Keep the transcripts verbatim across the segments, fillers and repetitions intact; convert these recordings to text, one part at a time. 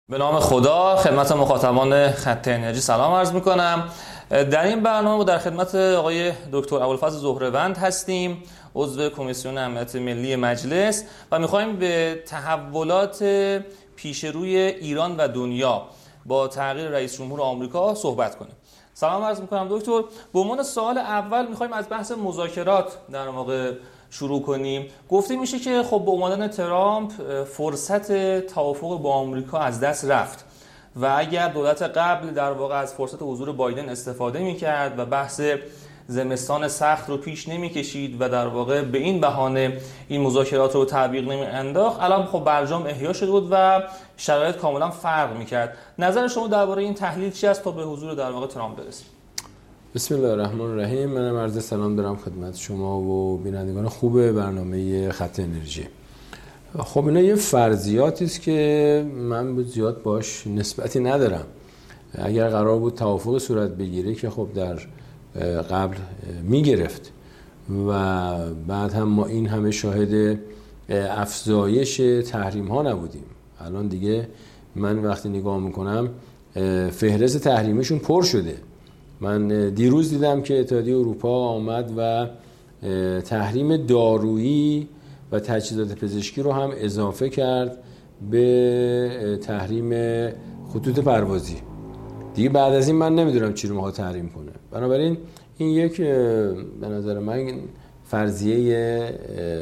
به نام خدا خدمت مخاطبان خط انرژی سلام عرض میکنم. در این برنامه در خدمت آقای دکتر ابوالفضل زهره‌وند هستیم، عضو کمیسیون امنیت ملی مجلس، و میخوایم به تحولات پیش روی ایران و دنیا با تغییر رئیس جمهور آمریکا صحبت کنیم. سلام عرض میکنم دکتر. به عنوان سوال اول میخوایم از بحث مذاکرات در واقع شروع کنیم. گفته میشه که خب با اومدن ترامپ فرصت توافق با آمریکا از دست رفت و اگر دولت قبل در واقع از فرصت حضور بایدن استفاده میکرد و بحث زمستان سخت رو پیش نمیکشید و در واقع به این بهانه این مذاکرات رو تعویق نمیانداخت، الان خب برجام احیا شده بود و شرایط کاملا فرق میکرد. نظر شما درباره این تحلیل چی است تا به حضور در واقع ترامپ برسیم؟ بسم الله الرحمن الرحیم. منم عرض سلام دارم خدمت شما و بینندگان خوب برنامه خط انرژی. خب اینا یه فرضیاتی است که من زیاد باش نسبتی ندارم. اگر قرار بود توافق صورت بگیره که خب در قبل میگرفت و بعد هم ما این همه شاهد افزایش تحریم ها نبودیم. الان دیگه من وقتی نگاه میکنم فهرست تحریمیشون پر شده. من دیروز دیدم که اتحادیه اروپا آمد و تحریم دارویی و تجهیزات پزشکی رو هم اضافه کرد به تحریم خطوط پروازی. دیگه بعد از این من نمیدونم چی رو میخواد تحریم کنه. بنابراین این یک به نظر من فرضیه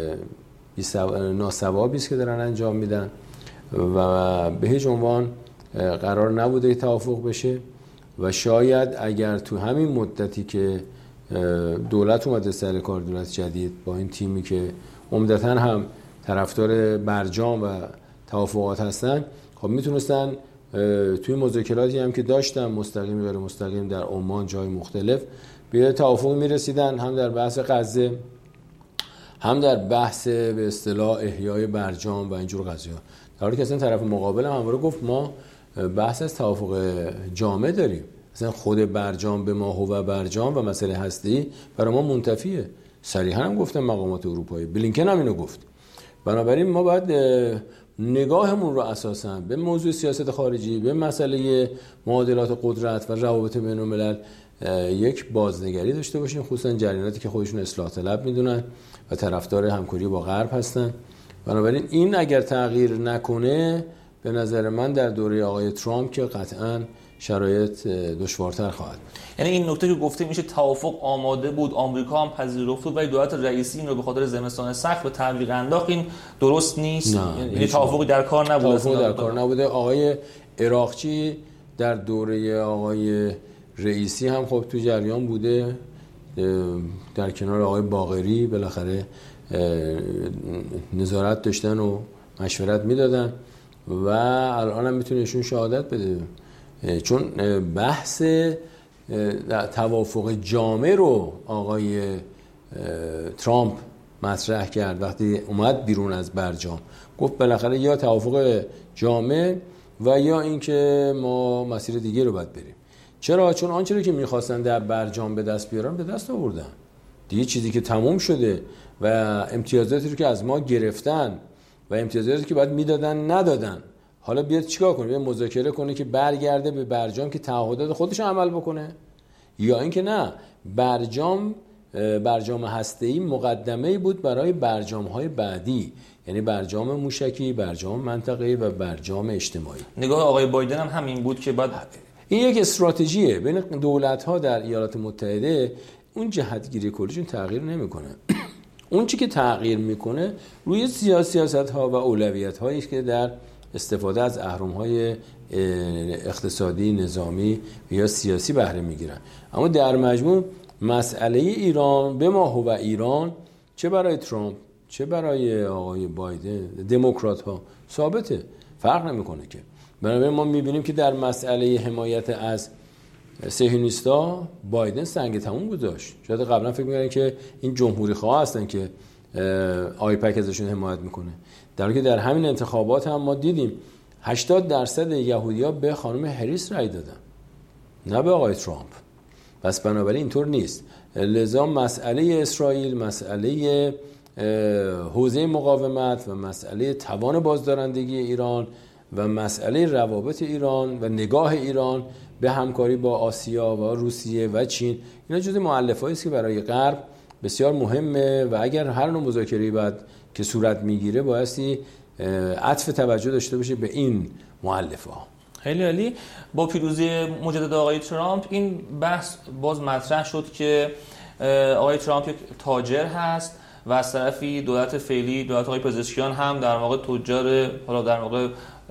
ناسوابی است که دارن انجام میدن و به هیچ عنوان قرار نبوده توافق بشه و شاید اگر تو همین مدتی که دولت اومده سر کار، دولت جدید با این تیمی که عمدتاً هم طرفدار برجام و توافقات هستن، خب میتونستن توی مذاکراتی هم که داشتن مستقیم غیر مستقیم در عمان جای مختلف به توافق میرسیدن، هم در بحث غزه هم در بحث به اصطلاح احیای برجام و اینجور قضیه. در حالی که اصلا طرف مقابل هم همواره گفت ما بحث از توافق جامع داریم، مثلا خود برجام به ما هو برجام و مسئله هستی برای ما منتفیه. صریحا هم گفتن مقامات اروپایی، بلینکن هم اینو گفت. بنابراین ما باید نگاهمون رو اساساً به موضوع سیاست خارجی، به مسئله معادلات قدرت و روابط بین الملل یک بازنگری داشته باشیم، خصوصا جریاناتی که خودشون اصلاح طلب میدونن و طرفدار همکاری با غرب هستن. بنابراین این اگر تغییر نکنه به نظر من در دوره آقای ترامپ که قطعاً شرایط دشوارتر خواهد. یعنی این نکته که گفته میشه توافق آماده بود، آمریکا هم پذیرفت بود، ولی دولت رئیسی این رو به خاطر زمستان سخت به تعویق انداخت، این درست نیست. یعنی توافقی در کار نبوده. توافقی در کار نبوده. آقای عراقچی در دوره آقای رئیسی هم خب تو جریان بوده، در کنار آقای باقری بالاخره نظارت داشتن و مشورت میدادن و الان هم میتونه ایشون شهادت بده، چون بحث توافق جامع رو آقای ترامپ مطرح کرد وقتی اومد بیرون از برجام. گفت بالاخره یا توافق جامع و یا اینکه ما مسیر دیگه رو باید بریم. چرا؟ چون آنچه رو که می‌خواستن در برجام به دست بیارن به دست آوردن. دیگه چیزی که تموم شده و امتیازاتی رو که از ما گرفتن و امتیازاتی که باید میدادن ندادن، حالا بیاد چیکار کنه؟ بیاد مذاکره کنه که برگرده به برجام که تعهدات خودش عمل بکنه، یا اینکه نه، برجام برجام هسته‌ای مقدمه‌ای بود برای برجام‌های بعدی، یعنی برجام موشکی، برجام منطقه‌ای و برجام اجتماعی. نگاه آقای بایدن هم همین بود که بعد این یک استراتژیه بین دولت‌ها در ایالات متحده. اون جهتگیری کلیشون تغییر نمی‌کنه. اون چی که تغییر می‌کنه روی سیاست‌ها و اولویت‌هایی که در استفاده از اهرم‌های اقتصادی، نظامی یا سیاسی بهره می‌گیرن. اما در مجموع مسئله ایران به ما هو ایران، چه برای ترامپ چه برای آقای بایدن، دموکرات‌ها ثابته، فرق نمی‌کنه که. بنابراین ما می‌بینیم که در مسئله حمایت از صهیونیست‌ها بایدن سنگ تموم گذاشت. شاید قبلا فکر می‌کردن که این جمهوری خواه هستن که آیپک ازشون حمایت میکنه، در حالی که در همین انتخابات هم ما دیدیم هشتاد درصد یهودی‌ها به خانم هریس رای دادن، نه به آقای ترامپ. پس بنابراین اینطور نیست. لذا مسئله اسرائیل، مسئله حوزه مقاومت و مسئله توان بازدارندگی ایران و مسئله روابط ایران و نگاه ایران به همکاری با آسیا و روسیه و چین، اینا جزء مؤلفه‌ای است که برای غرب بسیار مهمه و اگر هر نوع مذاکره‌ای بعد که صورت میگیره بایستی عطف توجه داشته باشه به این مؤلفه‌ها. خیلی عالی. با پیروزی مجدد آقای ترامپ این بحث باز مطرح شد که آقای ترامپ یک تاجر هست و از طرفی دولت فعلی، دولت آقای پزشکیان هم در واقع تجار، حالا در واقع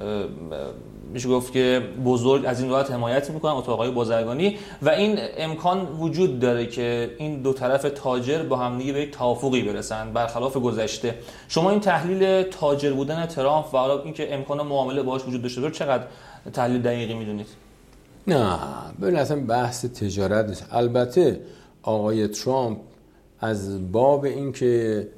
میشه گفت که بزرگ از این دولت حمایت میکنن، اتاقای بازرگانی، و این امکان وجود داره که این دو طرف تاجر با هم دیگه به یک توافقی برسن برخلاف گذشته. شما این تحلیل تاجر بودن ترامپ و حالا اینکه امکان معامله باهاش وجود داشته رو چقدر تحلیل دقیقی میدونید؟ نه، ببین اصلا بحث تجارت نیست. البته آقای ترامپ از باب اینکه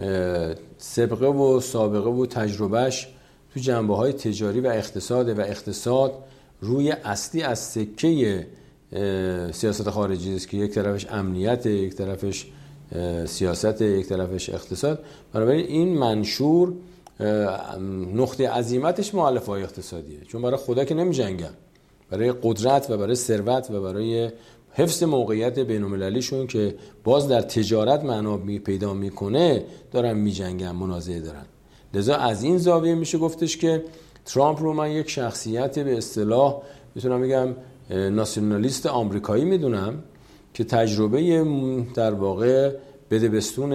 سابقه و سابقه و تجربهش تو جنبه‌های تجاری و اقتصاد و اقتصاد روی اصلی از سکه سیاست خارجی است که یک طرفش امنیت، یک طرفش سیاست، یک طرفش اقتصاد. بنابراین این منشور نقطه عزیمتش مؤلفه‌های اقتصادیه، چون برای خدا که نمی‌جنگن، برای قدرت و برای ثروت و برای حفظ موقعیت بین‌المللیشون که باز در تجارت معنا می پیدا میکنه دارن می‌جنگن، منازعه دارن. لذا از این زاویه میشه گفتش که ترامپ رو من یک شخصیت به اصطلاح میتونم بگم ناسیونالیست آمریکایی میدونم که تجربه در واقع بدبستون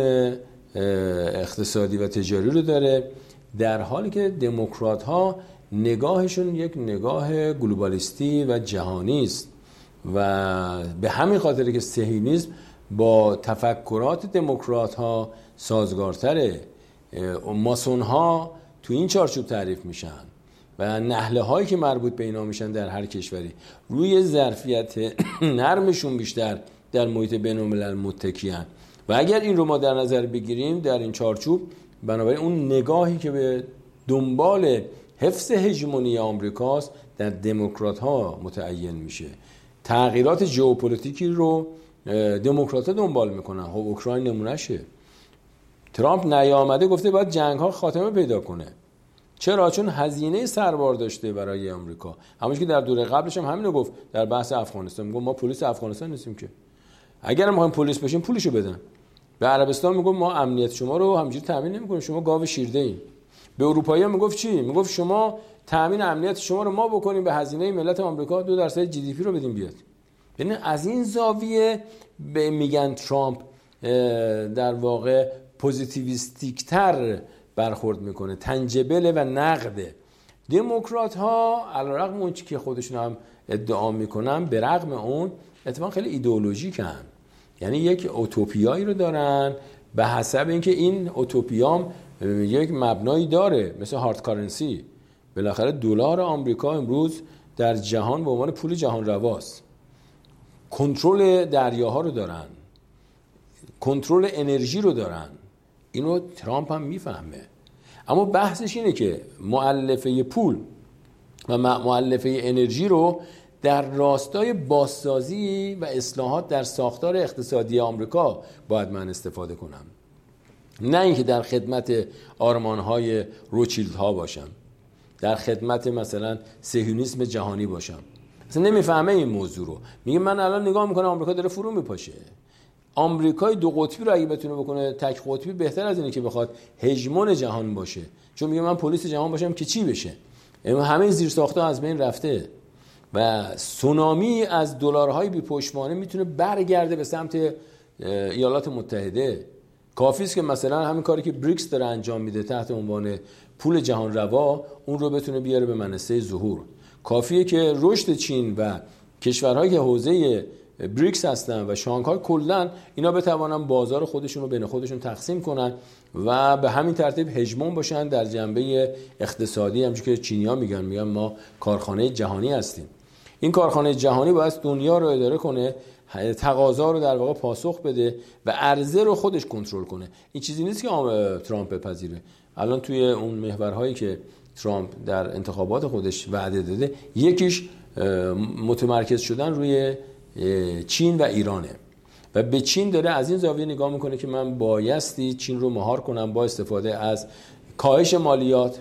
اقتصادی و تجاری رو داره، در حالی که دموکرات ها نگاهشون یک نگاه گلوبالیستی و جهانی است و به همین خاطره که صهیونیسم با تفکرات دموکرات ها سازگارتره. ماسون ها تو این چارچوب تعریف میشن و نهله هایی که مربوط به اینا میشن در هر کشوری روی ظرفیت نرمشون بیشتر در محیط بین‌الملل متکیان. و اگر این رو ما در نظر بگیریم در این چارچوب، بنابراین اون نگاهی که به دنبال حفظ هژمونی آمریکاست در دموکرات ها متعین میشه. تغییرات ژئوپلیتیکی رو دموکرات ها دنبال میکنن. خب اوکراین نمونهشه. ترامپ نیامده گفته باید جنگ ها خاتمه پیدا کنه. چرا؟ چون هزینه سربار داشته برای آمریکا. همونش که در دوره قبلش هم همینو گفت در بحث افغانستان. میگم ما پلیس افغانستان نیستیم که. اگر ما هم پلیس باشیم پولشو بدن. به عربستان میگم ما امنیت شما رو همینجوری تامین نمیکنیم، شما گاو شیرده این. به اروپایی‌ها میگفت چی؟ میگفت شما تامین امنیت شما رو ما بکنیم به هزینه ملت آمریکا دو درصد جی دی پی رو بدیم بیاد. یعنی از این زاویه به میگن ترامپ در واقع پوزیتیویستیک تر برخورد میکنه، تنجبل و نقده. دموکرات ها علیرغم اون چیزی که خودشون هم ادعا میکنن، به رغم اون اتفاقا خیلی ایدئولوژیکن. یعنی یک اوتوپیایی رو دارن به حسب اینکه این اوتوپیام یک مبنایی داره، مثل هارد کارنسی. بالاخره دلار آمریکا امروز در جهان به عنوان پول جهان رواست. کنترل دریاها رو دارن، کنترل انرژی رو دارن. اینو ترامپ هم میفهمه. اما بحثش اینه که مؤلفه پول و مؤلفه انرژی رو در راستای بازسازی و اصلاحات در ساختار اقتصادی آمریکا باید من استفاده کنم، نه اینکه در خدمت آرمان‌های روچیلدها باشم، در خدمت مثلا صهیونیسم جهانی باشم. اصلا نمیفهمه این موضوع رو. میگه من الان نگاه میکنم آمریکا داره فرو میپاشه. آمریکای دو قطبی رو اگه بتونه بکنه تک قطبی، بهتر از اینه که بخواد هژمون جهان باشه. چون میگه من پلیس جهان باشم که چی بشه؟ همه زیرساخت‌ها از بین رفته و سونامی از دلارهای بی پشتوانه میتونه برگرده به سمت ایالات متحده. کافی است که مثلا همین کاری که بریکس داره انجام میده تحت عنوان پول جهان روا، اون رو بتونه بیاره به منصه ظهور. کافیه که رشد چین و کشورهایی که حوزه بریکس هستن و شانگهای کلن اینا بتوانن بازار خودشون رو بین خودشون تقسیم کنن و به همین ترتیب هژمون باشن در جنبه اقتصادی. همونجوری که چینی‌ها میگن میگن ما کارخانه جهانی هستیم. این کارخانه جهانی باید دنیا رو اداره کنه، تقاضا رو در واقع پاسخ بده و عرضه رو خودش کنترل کنه. این چیزی نیست که ترامپ بپذیره. الان توی اون محورهایی که ترامپ در انتخابات خودش وعده داده، یکیش متمرکز شدن روی چین و ایرانه و به چین داره از این زاویه نگاه میکنه که من بایستی چین رو مهار کنم با استفاده از کاهش مالیات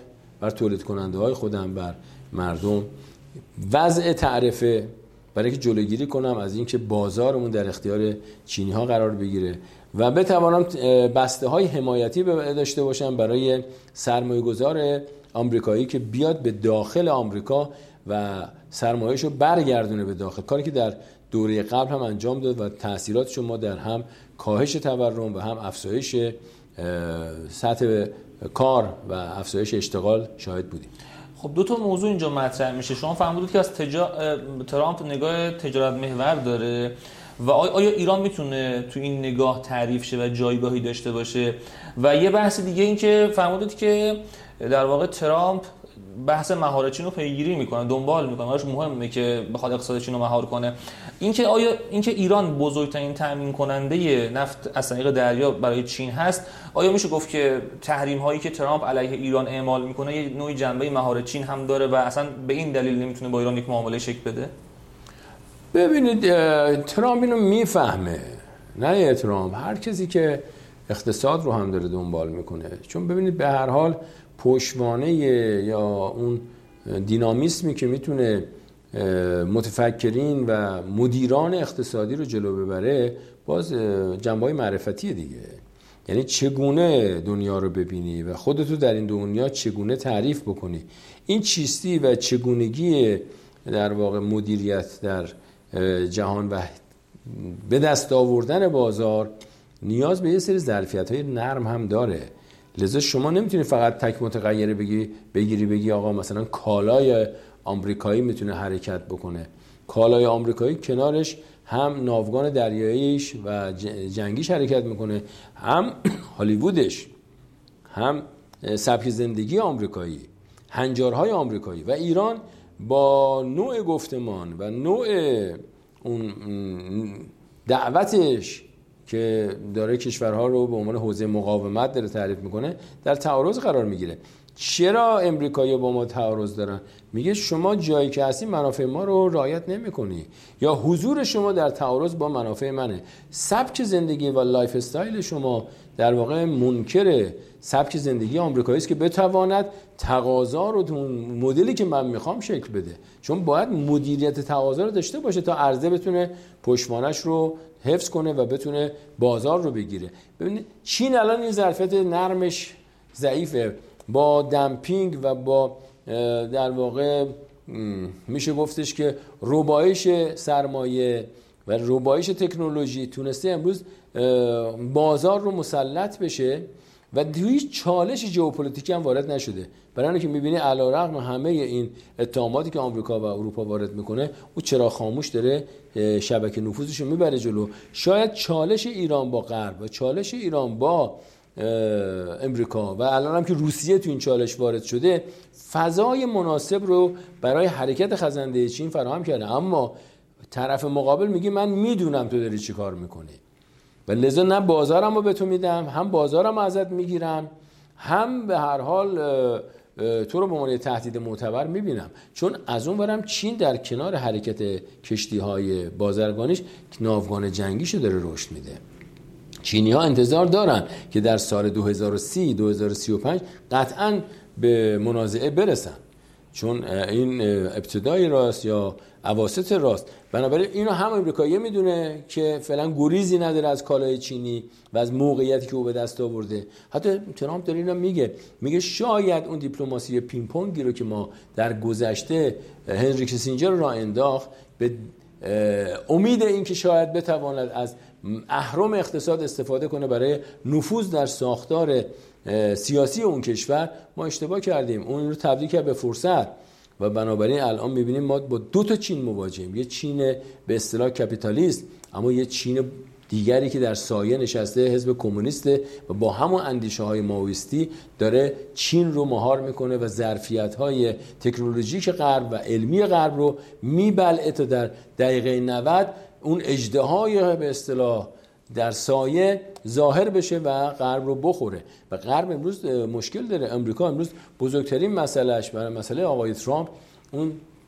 بر تولید کننده های خودم، بر مردم. وضع تعرفه برای که جلوگیری کنم از اینکه بازارمون در اختیار چینی ها قرار بگیره و بتوانم بسته های حمایتی داشته باشم برای سرمایه گذار آمریکایی که بیاد به داخل آمریکا و سرمایه‌شو برگردونه به داخل، کاری که در دوره قبل هم انجام داد و تأثیراتش ما در هم کاهش تورم و هم افزایش سطح کار و افزایش اشتغال شاهد بودیم. خب دو تا موضوع اینجا مطرح میشه. شما فرمودید که از تجا... ترامپ نگاه تجارت محور داره و آیا ایران میتونه تو این نگاه تعریف شه و جایگاهی داشته باشه؟ و یه بحث دیگه این که فرمودید که در واقع ترامپ بحث مهار چین رو پیگیری میکنه، دنبال میکنه، براش مهمه که بخواد اقتصاد چین رو مهار کنه. اینکه آیا اینکه ایران بزرگترین تامین کننده نفت از طریق دریا برای چین هست، آیا میشه گفت که تحریم هایی که ترامپ علیه ایران اعمال میکنه یه نوعی جنبه مهار چین هم داره و اصلا به این دلیل نمیتونه با ایران یک معامله شکل بده؟ ببینید ترامپ اینو میفهمه، نه ترامپ، هر کسی که اقتصاد رو هم داره دنبال میکنه. چون ببینید به هر حال پشتوانه یا اون دینامیسمی که میتونه متفکرین و مدیران اقتصادی رو جلو ببره باز جنبه‌های معرفتی دیگه. یعنی چگونه دنیا رو ببینی و خودتو در این دنیا چگونه تعریف بکنی. این چیستی و چگونگی در واقع مدیریت در جهان و به دست آوردن بازار نیاز به یه سری ظرفیت‌های نرم هم داره. لذا شما نمیتونی فقط تک متغیر بگی بگیری بگی آقا مثلا کالای آمریکایی میتونه حرکت بکنه. کالای آمریکایی کنارش هم ناوگان دریاییش و جنگیش حرکت میکنه، هم هالیوودش، هم سبک زندگی آمریکایی، هنجارهای آمریکایی. و ایران با نوع گفتمان و نوع اون دعوتش که داره کشورها رو به عنوان حوزه مقاومت داره تعریف میکنه در تعارض قرار میگیره. چرا امریکایی‌ها با ما تعارض دارن؟ میگه شما جایی که هستی منافع ما رو رعایت نمی‌کنی یا حضور شما در تعارض با منافع منه. سبک زندگی و لایف استایل شما در واقع منکر سبک زندگی آمریکایی است که بتواند تقاضا رو تو مدلی که من میخوام شکل بده. چون باید مدیریت تقاضا رو داشته باشه تا عرضه بتونه پشتوانش رو حفظ کنه و بتونه بازار رو بگیره. ببینید چین الان این ظرفیت نرمش ضعیفه، با دمپینگ و با در واقع میشه گفتش که ربایش سرمایه و ربایش تکنولوژی تونسته امروز بازار رو مسلط بشه و هیچ چالش ژئوپلیتیکی هم وارد نشده. برای اینکه می‌بینی علیرغم همه این اتهاماتی که آمریکا و اروپا وارد میکنه، او چرا خاموش داره شبکه نفوذش رو میبره جلو. شاید چالش ایران با غرب و چالش ایران با امریکا و الان هم که روسیه تو این چالش وارد شده فضای مناسب رو برای حرکت خزنده چین فراهم کرده. اما طرف مقابل میگه من میدونم تو داری چی کار میکنی و لذا نه بازارم رو به تو میدم، هم بازارم ازت میگیرم، هم به هر حال تو رو به عنوان تهدید معتبر میبینم. چون از اون برم چین در کنار حرکت کشتی های بازرگانیش ناوگان جنگیشو داره رشد میده. چینی ها انتظار دارن که در سال دو هزار و سی دو هزار و سی و پنج قطعاً به منازعه برسن، چون این ابتدای راست یا اواسط راست. بنابراین اینو هم امریکایی میدونه که فعلا گریزی نداره از کالای چینی و از موقعیتی که او به دست آورده. حتی ترامپ داره اینا میگه میگه شاید اون دیپلماسی پینگ پونگی رو که ما در گذشته هنری کیسینجر را انداخت به امید این که شاید بتواند از اهرم اقتصاد استفاده کنه برای نفوذ در ساختار سیاسی اون کشور، ما اشتباه کردیم. اون رو تبدیل کرد به فرصت و بنابراین الان میبینیم ما با دو تا چین مواجهیم. یه چین به اصطلاح کپیتالیست، اما یه چین دیگری که در سایه نشسته حزب کمونیسته و با همون اندیشه های ماویستی داره چین رو مهار میکنه و ظرفیت های تکنولوژیک غرب و علمی غرب رو میبلعه تا در دقیقه نود اون اژدهای به اصطلاح در سایه ظاهر بشه و غرب رو بخوره. و غرب امروز مشکل داره. امریکا امروز بزرگترین مسئلهش برای مسئله آقای ترامپ اون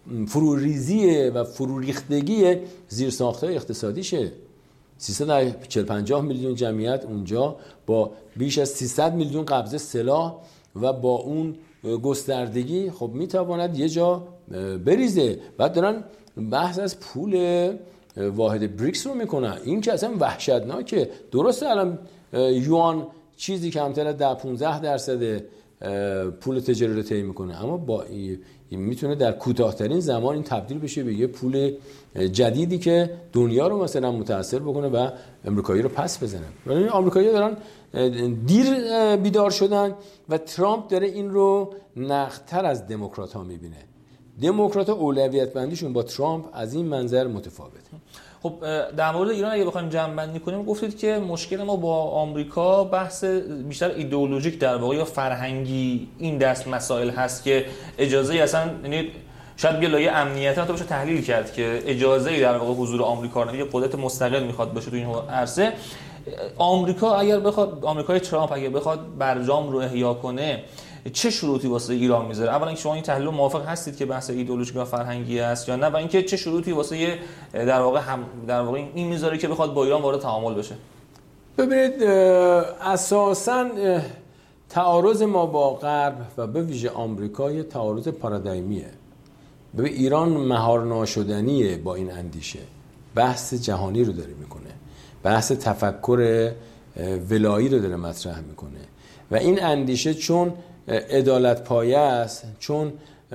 فروریزی و فروریختگی زیرساخت‌های اقتصادیشه. سیصد و چهل پنجاه میلیون جمعیت اونجا با بیش از سیصد میلیون قبضه سلاح و با اون گستردگی خب میتواند یه جا بریزه. بعد دارن بحث از پول واحد بریکس رو میکنن، این که اصلا وحشتناکه. درسته الان یوان چیزی کمتر از ده پانزده درصد پول تجاری رو طی میکنه، اما با میتونه در کوتاه‌ترین زمان این تبدیل بشه به یه پول جدیدی که دنیا رو مثلا متاثر بکنه و امریکایی رو پس بزنه. ولی آمریکایی‌ها دارن دیر بیدار شدن و ترامپ داره این رو نقدتر از دموکرات‌ها میبینه. دموکرات‌ها اولویت بندیشون با ترامپ از این منظر متفاوته. خب در مورد ایران اگه بخوایم جمع‌بندی کنیم، گفتید که مشکل ما با آمریکا بحث بیشتر ایدئولوژیک در واقع یا فرهنگی این دست مسائل هست که اجازه اصلا، یعنی شاید یه لایه امنیتی هم بشه تحلیل کرد که اجازه در واقع حضور آمریکا رو، یه قدرت مستقل میخواد باشه تو این عرصه. آمریکا اگر بخواد، آمریکای ترامپ اگه بخواد برجام رو احیا کنه، چه شروطی واسه ایران میذاره؟ اولا اینکه شما این تحلیل موافق هستید که بحث ایدئولوژیک و فرهنگی است یا نه، و اینکه چه شروطی واسه در واقع هم در واقع این میذاره که بخواد با ایران وارد تعامل بشه؟ ببینید اساساً تعارض ما با غرب و به ویژه آمریکا یه تعارض پارادایمیه. ببین ایران مهار ناشدنیه با این اندیشه، بحث جهانی رو داره میکنه، بحث تفکر ولایی رو داره مطرح میکنه و این اندیشه چون عدالت پایه است، چون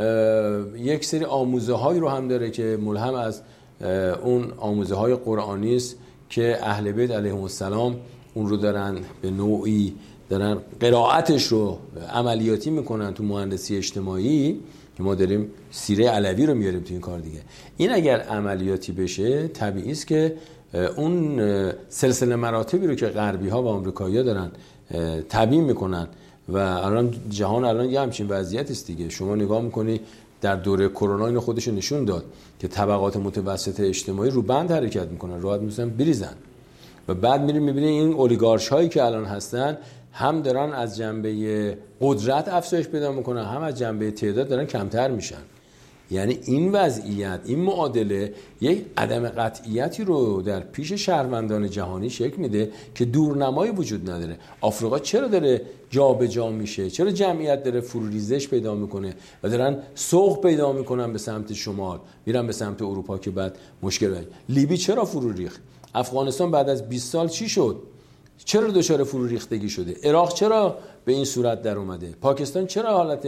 یک سری آموزه هایی رو هم داره که ملهم از اون آموزه های قرآنی است که اهل بیت علیهم السلام اون رو دارن به نوعی دارن قرائتش رو عملیاتی میکنن تو مهندسی اجتماعی، که ما داریم سیره علوی رو میاریم تو این کار دیگه. این اگر عملیاتی بشه طبیعی است که اون سلسله مراتبی رو که غربی ها و آمریکایی ها دارن تبیین میکنن و الان جهان الان یه همچین وضعیت است دیگه. شما نگاه میکنی در دوره کرونا اینو خودشون نشون داد که طبقات متوسط اجتماعی رو بند حرکت میکنن، راحت میتونن بریزن و بعد میریم میبینی این اولیگارش هایی که الان هستن هم دارن از جنبه قدرت افزایش پیدا میکنن، هم از جنبه تعداد دارن کمتر میشن. یعنی این وضعیت، این معادله یک عدم قطعیتی رو در پیش شهروندان جهانی شکل میده که دورنمایی وجود نداره. آفریقا چرا داره جا به جا میشه؟ چرا جمعیت داره فروریزش پیدا میکنه و دارن سوق پیدا میکنن به سمت شمال، میرن به سمت اروپا که بعد مشکل باشه؟ لیبی چرا فرو ریخت؟ افغانستان بعد از بیست سال چی شد؟ چرا دچار فرو ریختگی شده؟ عراق چرا به این صورت در اومده؟ پاکستان چرا حالت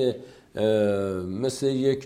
مثل یک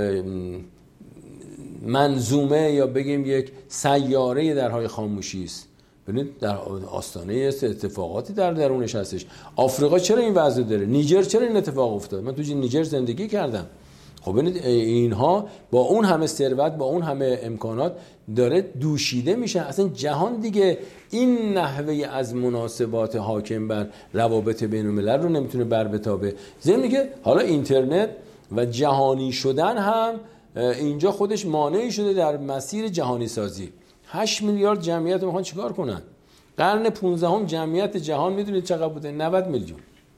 منظومه یا بگیم یک سیاره درهای خاموشی است؟ ببینید در آستانه اتفاقاتی در درونش هستش. آفریقا چرا این وضع داره؟ نیجر چرا این اتفاق افتاد؟ من تو نیجر زندگی کردم. خب ببینید اینها با اون همه ثروت، با اون همه امکانات داره دوشیده میشه. اصلا جهان دیگه این نحوه از مناسبات حاکم بر روابط بین الملل رو نمیتونه بر بتابه. ضمن که حالا اینترنت و جهانی شدن هم اینجا خودش مانعی شده در مسیر جهانی سازی. هشت میلیارد جمعیت رو میخوان چیکار کنن؟ قرن پانزدهم جمعیت جهان میدونید چقدر بوده؟ نود میلیون.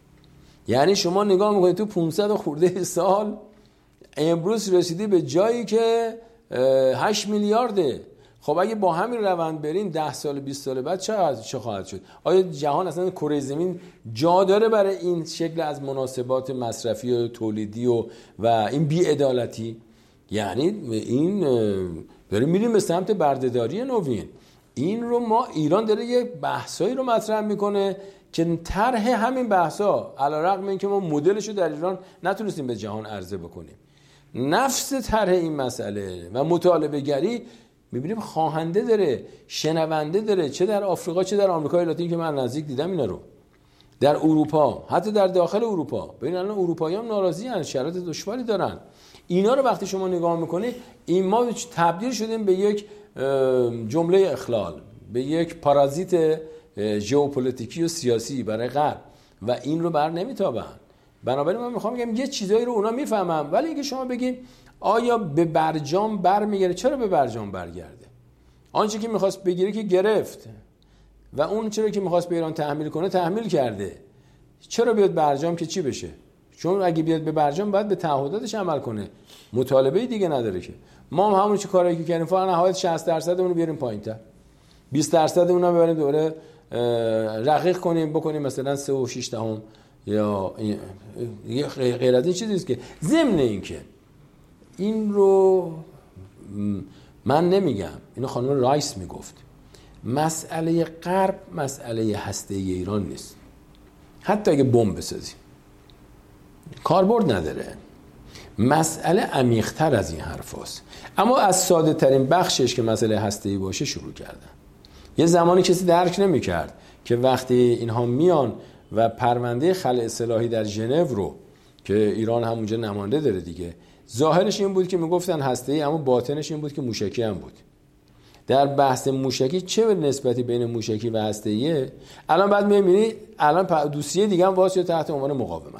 یعنی شما نگاه میکنید تو پانصد خورده سال امروز رسیدی به جایی که هشت میلیارده. خب اگه با همین روند بریم ده سال بیست سال بعد چه چه خواهد شد؟ آیا جهان اصلا کره زمین جا داره برای این شکل از مناسبات مصرفی و تولیدی و و این بی‌عدالتی؟ یعنی این داریم میریم به سمت بردهداری نوین. این رو ما ایران داره یک بحثایی رو مطرح میکنه که طرح همین بحثا علیرغم اینکه ما مدلش رو در ایران نتونستیم به جهان عرضه بکنیم، نفس طرح این مسئله و مطالبه گری میبینیم خواهنده داره، شنونده داره، چه در آفریقا چه در آمریکای لاتین که من نزدیک دیدم اینا رو، در اروپا، حتی در داخل اروپا. ببین الان اروپایی‌ها هم ناراضی ان، شرایط دشواری دارن. اینا رو وقتی شما نگاه میکنی، این ما تبدیل شدیم به یک جمله اخلال، به یک پارازیت ژئوپلیتیکی و سیاسی برای غرب و این رو بر نمیتابن. بنابراین من میخوام بگم یه چیزایی رو اونا میفهمم، ولی اگه شما بگید آیا به برجام برمیگرده، چرا به برجام برگرده؟ آنچه که میخواست بگیره که گرفت و اون چرا که میخواست به ایران تحمیل کنه تحمیل کرده. چرا بیاد برجام که چی بشه؟ چون اگه بیاد به برجام باید به تعهداتش عمل کنه، مطالبه دیگه نداره که. ما هم همون چه کارایی که کردیم فقط نهایت شصت درصد اون رو بیاریم پایین‌تر، بیست درصد اون رو ببریم دوره رقیق کنیم، بکنیم مثلا سه و شش دهم یا غیر از این چیزی است که ضمن این که این رو من نمیگم، اینو خانم رایس میگفت، مسئله غرب مسئله هسته‌ای ایران نیست. حتی اگه بمب بسازیم کاربرد نداره. مسئله عمیق‌تر از این حرفاست. اما از ساده ترین بخشش که مسئله هسته‌ای باشه شروع کردن. یه زمانی کسی درک نمی‌کرد که وقتی اینها میان و پرونده خلع سلاحی در ژنو رو که ایران همونجا نماینده داره دیگه، ظاهرش این بود که میگفتن هسته‌ای، اما باطنش این بود که موشکی هم بود. در بحث موشکی چه نسبتی بین موشکی و هسته‌ایه؟ الان بعد می‌بینی الان دوسیه دیگه هم واسه تحت عنوان مقاومت.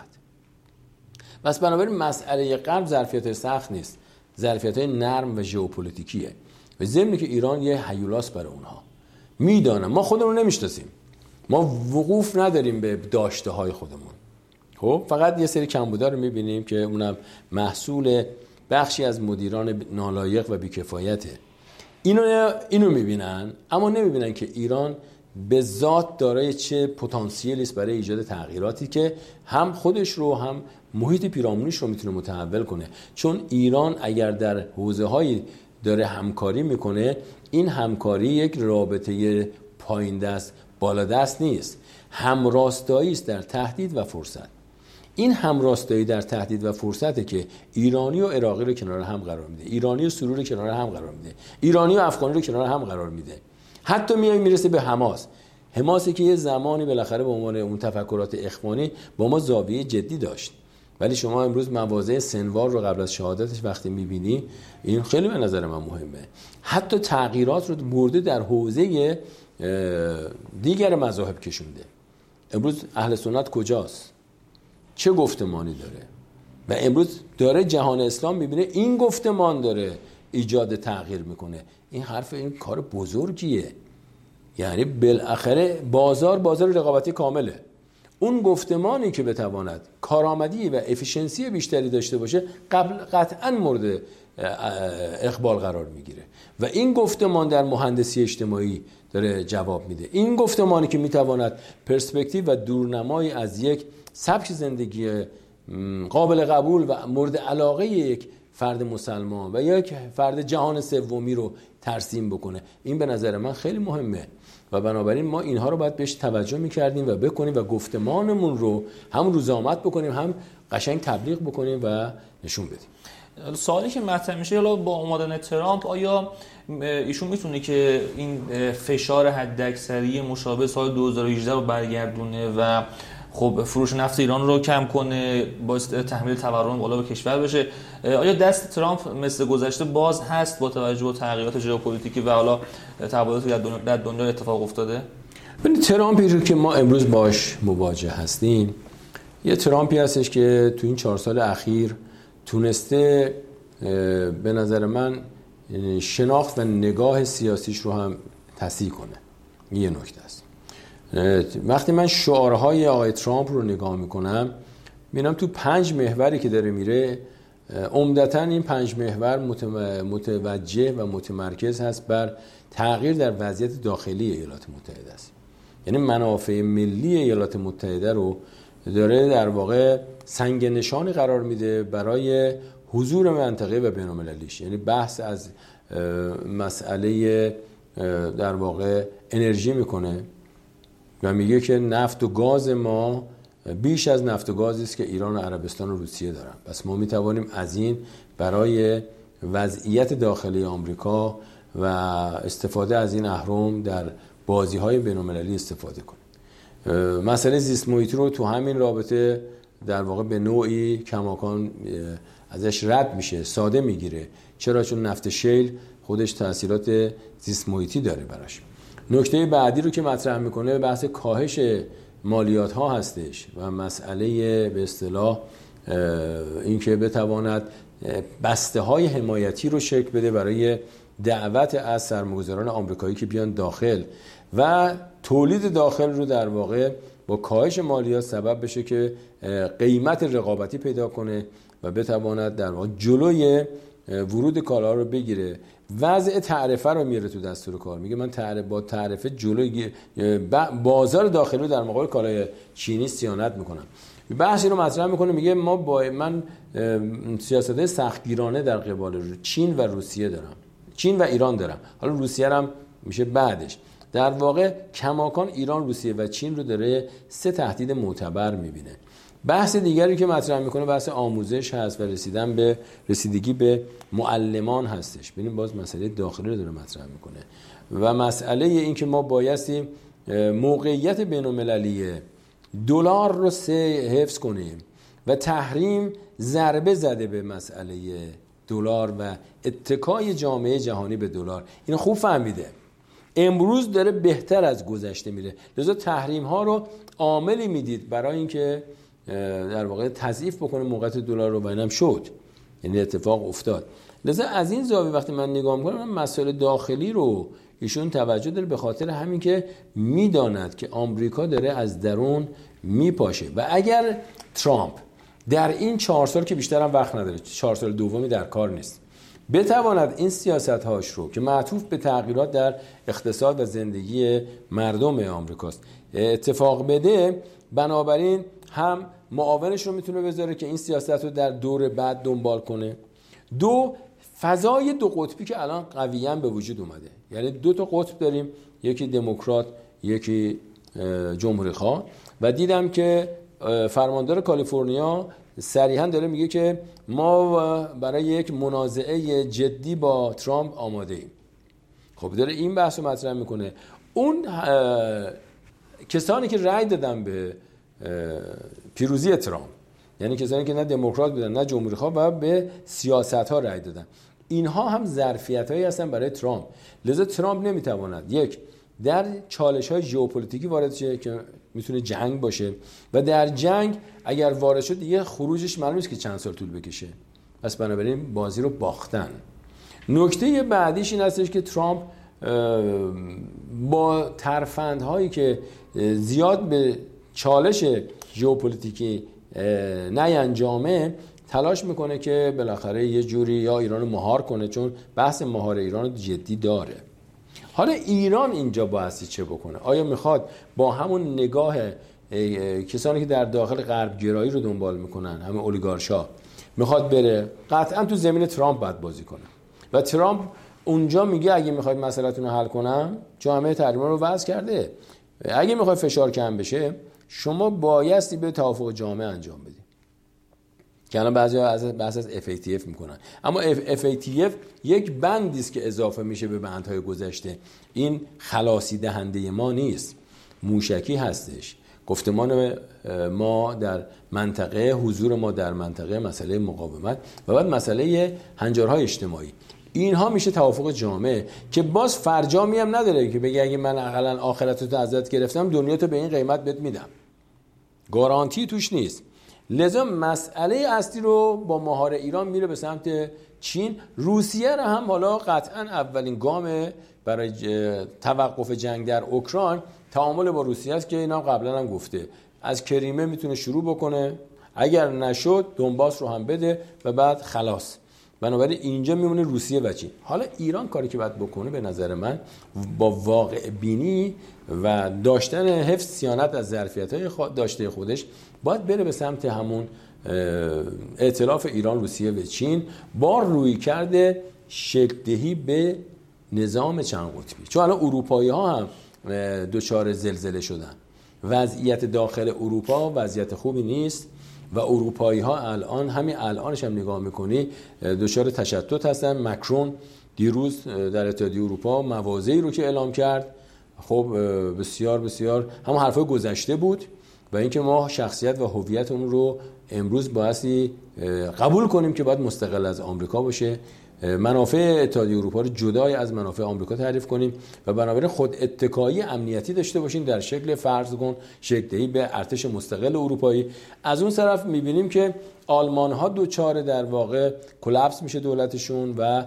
بس بنابراین مسئله غرب ظرفیت سخت نیست، ظرفیت‌های نرم و ژئوپلیتیکیه. و ضمن که ایران یه هیولاس برای اونها. میدانم ما خودمون رو نمیشناسیم. ما وقوف نداریم به داشته‌های خودمون. خب فقط یه سری کمبودا رو می‌بینیم که اونم محصول بخشی از مدیران نالایق و بی‌کفایته. اینو اینو می‌بینن، اما نمی‌بینن که ایران به ذات دارای چه پتانسیلی است برای ایجاد تغییراتی که هم خودش رو هم محیط پیرامونیش رو میتونه متحول کنه. چون ایران اگر در حوزه‌هایی داره همکاری میکنه، این همکاری یک رابطه پایین دست بالا دست نیست، همراستایی است در تهدید و فرصت. این همراستایی در تهدید و فرصته که ایرانی و عراقی رو کنار هم قرار میده، ایرانی و سوری رو کنار هم قرار میده، ایرانی و افغانی رو کنار هم قرار میده. حتی میای میرسه به حماس. حماسی که یه زمانی بالاخره به عنوان اون تفکرات اخوانی با ما زاویه جدی داشت، ولی شما امروز مواضع سنوار رو قبل از شهادتش وقتی میبینی، این خیلی به نظر من مهمه. حتی تغییرات رو برده در حوزه دیگر مذاهب کشونده. امروز اهل سنت کجاست؟ چه گفتمانی داره؟ و امروز داره جهان اسلام میبینه این گفتمان داره ایجاد تغییر میکنه. این حرف این کار بزرگیه. یعنی بالاخره بازار بازار رقابتی کامله. اون گفتمانی که بتواند کارآمدی و افیشنسی بیشتری داشته باشه قبل قطعا مورد اقبال قرار میگیره و این گفتمان در مهندسی اجتماعی داره جواب میده. این گفتمانی که میتواند پرسپکتیو و دورنمایی از یک سبک زندگی قابل قبول و مورد علاقه یک فرد مسلمان و یک فرد جهان سومی رو ترسیم بکنه، این به نظر من خیلی مهمه و بنابراین ما اینها رو باید بهش توجه میکردیم و بکنیم و گفتمانمون رو هم روزآمد بکنیم، هم قشنگ تبلیغ بکنیم و نشون بدیم. سوالی که مطرح میشه، حالا با اومدن ترامپ آیا ایشون میتونه که این فشار حداکثری مشابه سال دو هزار و هجده رو برگردونه و خب فروش نفت ایران رو کم کنه، باعث تحمیل تورم بالا به کشور بشه؟ آیا دست ترامپ مثل گذشته باز هست با توجه به تغییرات ژئوپلیتیکی و حالا تبادلاتی که در دنیا اتفاق افتاده؟ ببینید ترامپی رو که ما امروز باش مواجه هستیم، یه ترامپی هستش که تو این چهار سال اخیر تونسته به نظر من شناخت و نگاه سیاسیش رو هم تصحیح کنه. یه نکته است. وقتی من شعارهای آقای ترامپ رو نگاه میکنم، میبینم تو پنج محوری که داره میره، عمدتاً این پنج محور متوجه و متمرکز هست بر تغییر در وضعیت داخلی ایالات متحده است. یعنی منافع ملی ایالات متحده رو داره در واقع سنگ نشانی قرار میده برای حضور منطقه و بین‌المللیش. یعنی بحث از مسئله در واقع انرژی میکنه و میگه که نفت و گاز ما بیش از نفت و گازی است که ایران و عربستان و روسیه دارن. پس ما میتوانیم از این برای وضعیت داخلی آمریکا و استفاده از این اهرم در بازی‌های بین‌المللی استفاده کنیم. مسئله زیست محیطی رو تو همین رابطه در واقع به نوعی کماکان ازش رد میشه، ساده میگیره. چرا؟ چون نفت شیل خودش تأثیرات زیست محیطی داره براش. نکته بعدی رو که مطرح میکنه بحث کاهش مالیات ها هستش و مسئله به اصطلاح این که بتواند بسته های حمایتی رو شکل بده برای دعوت از سرمایه‌گذاران آمریکایی که بیان داخل و تولید داخل رو در واقع با کاهش مالیات سبب بشه که قیمت رقابتی پیدا کنه و بتواند در واقع جلوی ورود کالا رو بگیره. وضع تعرفه رو میاره تو دستور کار، میگه من تعرفه با تعرفه جلوی بازار داخلی رو در مقابل کالای چینی صیانت میکنم. بحثی رو مطرح میکنه، میگه ما با من سیاست سختگیرانه در قبال چین و روسیه دارم، چین و ایران دارم، حالا روسیه هم میشه بعدش. در واقع کماکان ایران، روسیه و چین رو داره سه تهدید معتبر میبینه. بحث دیگری که مطرح میکنه بحث آموزش هست و رسیدن به رسیدگی به معلمان هستش. ببینیم باز مسئله داخلی رو داره مطرح میکنه و مسئله این که ما بایستی موقعیت بین‌المللی دلار رو سه حفظ کنیم و تحریم ضربه زده به مسئله دلار و اتکای جامعه جهانی به دلار. اینو خوب فهمیده، امروز داره بهتر از گذشته میره، لذا تحریم ها رو عاملی میدید برای اینکه در واقع تضعیف بکنه موقعیت دلار رو، و اینم شد، یعنی اتفاق افتاد. لذا از این زاویه وقتی من نگاه میکنم مسائل داخلی رو ایشون توجه داره، به خاطر همین که میداند که آمریکا داره از درون میپاشه و اگر ترامپ در این چهار سال که بیشتر هم وقت نداره، چهار سال دومی در کار نیست، بتواند این سیاست‌هاش رو که معطوف به تغییرات در اقتصاد و زندگی مردم آمریکاست اتفاق بده، بنابراین هم معاونش رو میتونه بذاره که این سیاست رو در دور بعد دنبال کنه. دو، فضای دو قطبی که الان قویاً به وجود اومده، یعنی دو تا قطب داریم، یکی دموکرات یکی جمهوری‌خواه، و دیدم که فرماندار کالیفرنیا صریحاً داره میگه که ما برای یک منازعه جدی با ترامپ آماده ایم. خب داره این بحث رو مطرح میکنه. اون کسانی که رأی دادن به پیروزی ترامپ، یعنی کسانی که نه دموکرات بودن نه جمهوری‌خواه و به سیاست‌ها رأی دادن، اینها هم ظرفیت‌هایی هستن برای ترامپ. لذا ترامپ نمیتواند یک در چالش‌های ژئوپلیتیکی وارد شه که میتونه جنگ باشه، و در جنگ اگر وارد شد دیگه خروجش معلوم نیست که چند سال طول بکشه، پس بنابراین بازی رو باختن. نکته بعدیش این هستش که ترامپ با ترفندهایی که زیاد به چالش ژئوپلیتیکی نینجامه تلاش میکنه که بالاخره یه جوری یا ایران رو مهار کنه، چون بحث مهار ایران رو جدی داره. حالا ایران اینجا بایستی چه بکنه؟ آیا میخواد با همون نگاه کسانی که در داخل غرب گرایی رو دنبال میکنن، همه اولیگارشا، میخواد بره؟ قطعا تو زمین ترامپ باید بازی کنه و ترامپ اونجا میگه اگه میخواید مسئله‌تون رو حل کنم، جامعه تحریما رو وضع کرده، اگه میخواید فشار کم بشه شما بایستی به توافق جامعه انجام بدید، که الان بعضی‌ها از بحث از اف ای تی اف میکنن، اما اف ای تی اف یک بندی است که اضافه میشه به بندهای گذشته. این خلاصی دهنده ما نیست، موشکی هستش. گفتمان ما در منطقه، حضور ما در منطقه، مسئله مقاومت و بعد مسئله هنجارهای اجتماعی، اینها میشه توافق جامعه که باز فرجامی هم نداره که بگه اگه من حداقل آخرتتو ازت گرفتم دنیاتو به این قیمت بهت میدم، گارانتی توش نیست. لذا مسئله اصلی رو با مهار ایران میره به سمت چین. روسیه رو هم حالا قطعا اولین گام برای توقف جنگ در اوکراین تعامل با روسیه است که اینا قبلا هم گفته از کریمه میتونه شروع بکنه، اگر نشد دونباس رو هم بده و بعد خلاص. بنابراین اینجا میمونه روسیه و چین. حالا ایران کاری که باید بکنه به نظر من با واقع بینی و داشتن حفظ صیانت از ظرفیت‌های داشته خودش باید بره به سمت همون ائتلاف ایران، روسیه و چین با رویکرد شکل‌دهی به نظام چند قطبی. چون الان اروپایی‌ها هم دچار زلزله شدن، وضعیت داخل اروپا وضعیت خوبی نیست و اروپایی ها الان همین الانش هم نگاه میکنی دچار تشتت هستن. مکرون دیروز در اتحادیه اروپا مواضعی رو که اعلام کرد، خب بسیار بسیار همون حرفای گذشته بود و اینکه ما شخصیت و هویت اون رو امروز بایستی قبول کنیم که باید مستقل از آمریکا باشه، منافع اتحادیه اروپا رو جدای از منافع آمریکا تعریف کنیم و بنابراین خود اتکایی امنیتی داشته باشیم در شکل فرض کن شکل‌دهی به ارتش مستقل اروپایی. از اون طرف می‌بینیم که آلمان ها دوچار در واقع کلاپس میشه دولتشون و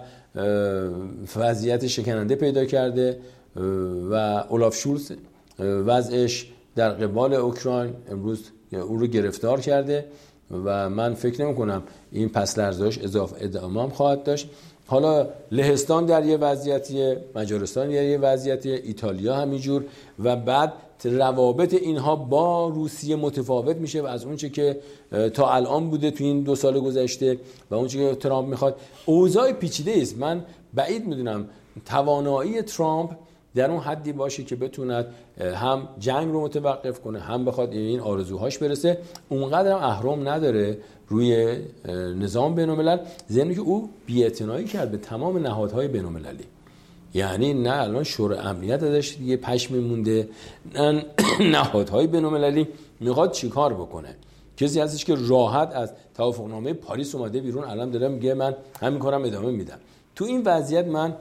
وضعیت شکننده پیدا کرده و اولاف شولز وضعش در قبال اوکراین امروز اون رو گرفتار کرده و من فکر نمی کنم این پس لرزه‌اش اضافه ادامه خواهد داشت. حالا لهستان در یه وضعیتیه، مجارستان در یه وضعیتیه، ایتالیا همینجور و بعد روابط اینها با روسیه متفاوت میشه و از اونچه که تا الان بوده تو این دو سال گذشته و اونچه که ترامپ میخواد. اوضاع پیچیده است. من بعید میدونم توانایی ترامپ در اون حدی باشه که بتوند هم جنگ رو متوقف کنه، هم بخواد این آرزوهاش برسه. اونقدر هم اهرم نداره روی نظام بین‌الملل، ضمن که او بی‌اعتنایی کرد به تمام نهادهای بین‌المللی. یعنی نه الان شورای امنیت ازش دیگه پشمی مونده، نه نهادهای بین‌المللی. میخواد چیکار بکنه؟ کسی هستش که راحت از توافقنامه پاریس اومده بیرون، الان داره میگه من همین کارم ادامه میدم. تو این وضعیت من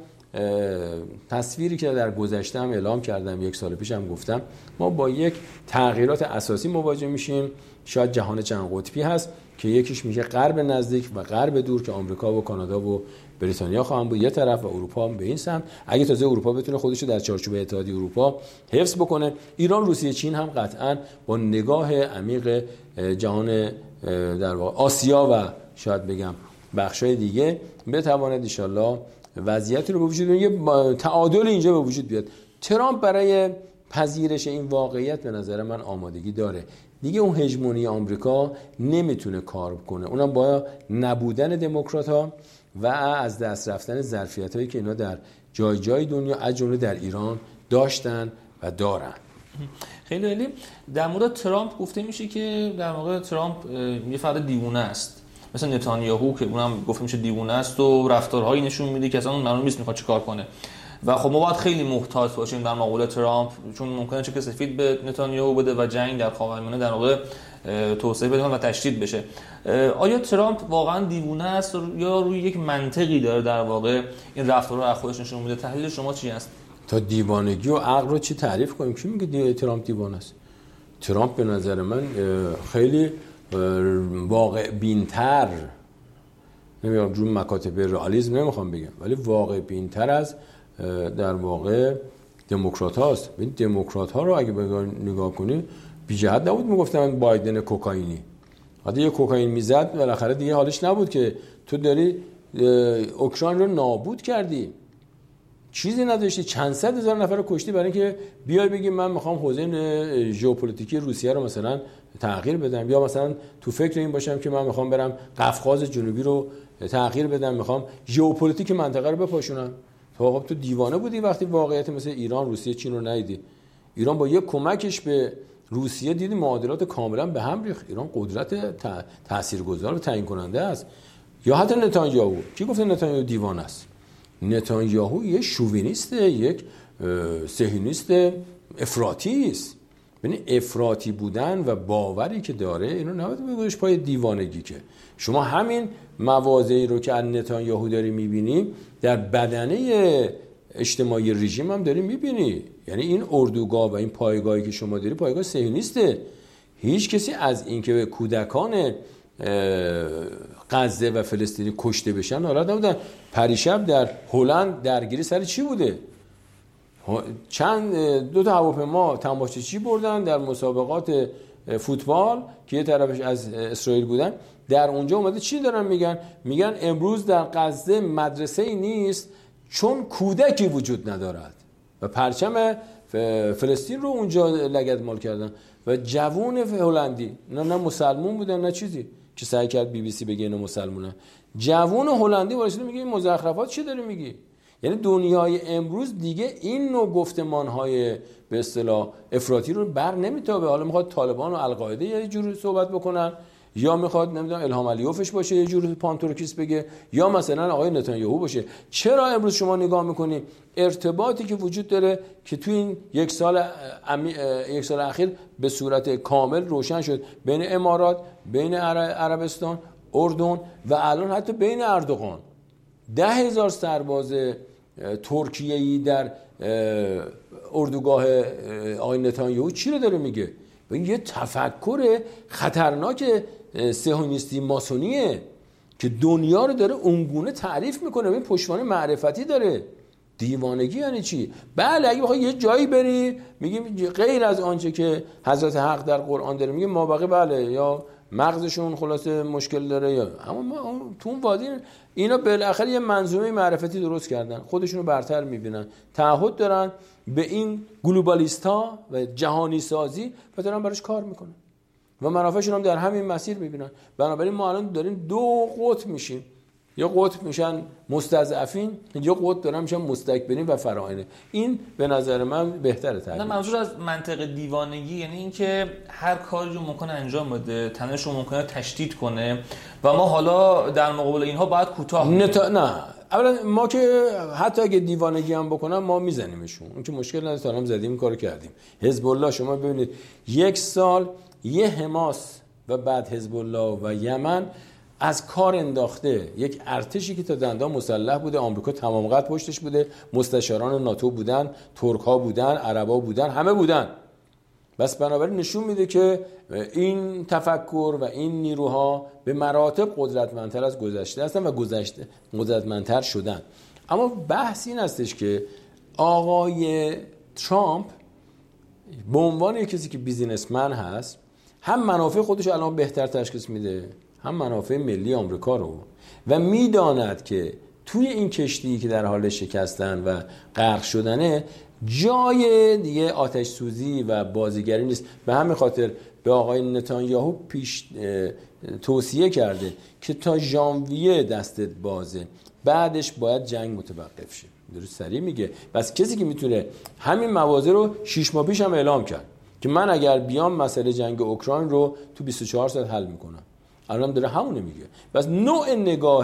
تصویری که در گذشته هم اعلام کردم، یک سال پیش هم گفتم، ما با یک تغییرات اساسی مواجه میشیم. شاید جهان چند قطبی هست که یکیش میشه غرب نزدیک و غرب دور که آمریکا و کانادا و بریتانیا خواهند بود یه طرف و اروپا هم به این سمت. اگه تازه اروپا بتونه خودش رو در چارچوب اتحادیه اروپا حفظ بکنه، ایران، روسیه، چین هم قطعاً با نگاه عمیق جهان در واقع آسیا و شاید بگم بخشای دیگه بتواند ان شاءالله وضعیتی رو به وجود بیاره، یه تعادل اینجا به وجود بیاد. ترامپ برای پذیرش این واقعیت به نظر من آمادگی داره. دیگه اون هژمونی آمریکا نمیتونه کار کنه، اونم با نبودن دموکرات‌ها و از دست رفتن ظرفیت‌هایی که اینا در جای جای دنیا از جمله در ایران داشتن و دارن. خیلی عالی. در مورد ترامپ گفته میشه که در واقع ترامپ یه فرد دیوونه است، مثلا نتانیاهو که اونم گفته میشه دیوونه است و رفتارهایی نشون میده که اصلا اون معلوم نیست میخواد چیکار کنه. و خب ما باید خیلی محتاط باشیم در مقابل ترامپ، چون ممکنه چه که سفید به نتانیاهو بده و جنگ در خاورمیانه در واقع توسعه پیدا و تشدید بشه. آیا ترامپ واقعا دیوونه است یا روی یک منطقی داره در واقع این رفتارها رو از خودش نشون میده؟ تحلیل شما چی است؟ تا دیوانگی و عقل رو چی تعریف کنیم؟ کی میگه ترامپ دیوانه است؟ ترامپ به نظر من خیلی واقع بین‌تر، نمیگم جون مکاتب رئالیسم نمیخوام بگم، ولی واقع بین‌تر از در واقع دموکرات هاست. این دموکرات ها رو اگه نگاه کنی بی جهت نبود میگفتن بایدن کوکائینی، حتی یه کوکائین میزد بالاخره دیگه حالش نبود که تو داری اوکراین رو نابود کردی، چیزی نداشتی، چند صد هزار نفر رو کشتی برای اینکه بیای بگی من میخوام حوزه ژئوپلیتیکی روسیه رو مثلا تغییر بدم، یا مثلا تو فکر این باشم که من میخوام برم قفقاز جنوبی رو تغییر بدم، میخوام ژئوپلیتیک منطقه رو بپاشونم. خب تو دیوانه بودی وقتی واقعیت مثل ایران، روسیه، چین رو ندیدی. ایران با یک کمکش به روسیه دیدی معادلات کاملا به هم ریخت. ایران قدرت تاثیرگذار و تعیین کننده است. یا حتی نتانیاهو، کی گفته نتانیاهو دیوانه است؟ نتانیاهو یک شووینیسته، یک صهیونیست افراطی است. یعنی افراطی بودن و باوری که داره اینو نباید بگوش پای دیوانگی. که شما همین مواضعی رو که از نتانیاهو داری میبینی در بدنه اجتماعی رژیم هم داری میبینی. یعنی این اردوگاه و این پایگاهی که شما داری پایگاه صهیونیسته. هیچ کسی از اینکه به کودکان غزه و فلسطینی کشته بشن ناراحت نبودن. پریشب در هلند درگیری سر چی بوده؟ چند دو تا هواپیما تنباشچی بردن در مسابقات فوتبال که یه طرفش از اسرائیل بودن. در اونجا اومده چی دارن میگن؟ میگن امروز در غزه مدرسه‌ای نیست چون کودکی وجود ندارد و پرچم فلسطین رو اونجا لگدمال کردن. و جوون هلندی، نه نه مسلمون بودن نه چیزی که سعی کرد بی بی سی بگه اینا مسلمونن، جوون هلندی واسه میگه این مزخرفات چی داری میگی؟ یعنی دنیای امروز دیگه این نوع گفتمان‌های به اصطلاح افراطی رو بر نمیتابه. حالا میخواد طالبان و القاعده یه جوری صحبت بکنن، یا میخواد نمیدونم الهام علیوفش باشه یه جوری پانتورکیس بگه، یا مثلا آقای نتانیاهو باشه. چرا امروز شما نگاه میکنی ارتباطی که وجود داره که تو این یک سال امی... یک سال اخیر به صورت کامل روشن شد بین امارات، بین عربستان، اردن و الان حتی بین اردوغان. ده هزار سرباز ترکیه‌ای در اردوگاه آقای نتانیاهو چی رو داره میگه؟ این یه تفکر خطرناک صهیونیستی ماسونیه که دنیا رو داره اونگونه تعریف میکنه. این پشتوانه معرفتی داره. دیوانگی یعنی چی؟ بله اگه بخوای یه جایی بری میگیم غیر از آنچه که حضرت حق در قرآن داره میگه ما بقیه، بله، یا مغزشون خلاصه مشکل داره یا اما ما تو اون وادی اینا بالاخره یه منظومه معرفتی درست کردن، خودشونو برتر میبینن، تعهد دارن به این گلوبالیستا و جهانی سازی و دارن براش کار میکنن و منافعشون هم در همین مسیر میبینن. بنابراین ما الان داریم دو قطب میشیم، یا قطب میشن مستضعفین یا قطب دارن میشن مستکبرین و فراعنه. این به نظر من بهتره تعریف. نه منظور از منطق دیوانگی یعنی اینکه هر کاری رو ممکنه انجام بده، تنش رو ممکنه تشدید کنه و ما حالا در مقابل اینها باید کوتاه نتا... نه اولا ما که حتی اگه دیوانگی هم بکنن ما میزنیمشون، اون که مشکل نداره، تا هم زدیم کارو کردیم. حزب الله شما ببینید یک سال یه حماس و بعد حزب الله و یمن از کار انداخته، یک ارتشی که تا دندان مسلح بوده، آمریکا تمام قد پشتش بوده، مستشاران ناتو بودن، ترک ها بودن، عربا بودن، همه بودن. بس بنابراین نشون میده که این تفکر و این نیروها به مراتب قدرتمندتر از گذشته هستن و گذشته قدرتمندتر شدن. اما بحث این هستش که آقای ترامپ به عنوان یک کسی که بیزینسمن هست، هم منافع خودش الان بهتر تشخیص میده، هم منافع ملی آمریکا رو، و میداند که توی این کشتی که در حال شکستن و غرق شدنه جای دیگه آتش سوزی و بازیگری نیست. به همین خاطر به آقای نتانیاهو پیش توصیه کرده که تا ژانویه دستت بازه، بعدش باید جنگ متوقف شه. درست سریع میگه. بس کسی که میتونه همین مواضع رو شش ماه پیش هم اعلام کرد که من اگر بیام مسئله جنگ اوکراین رو تو بیست و چهار ساعت حل میکنم. الان داره همونه میگه. بس نوع نگاه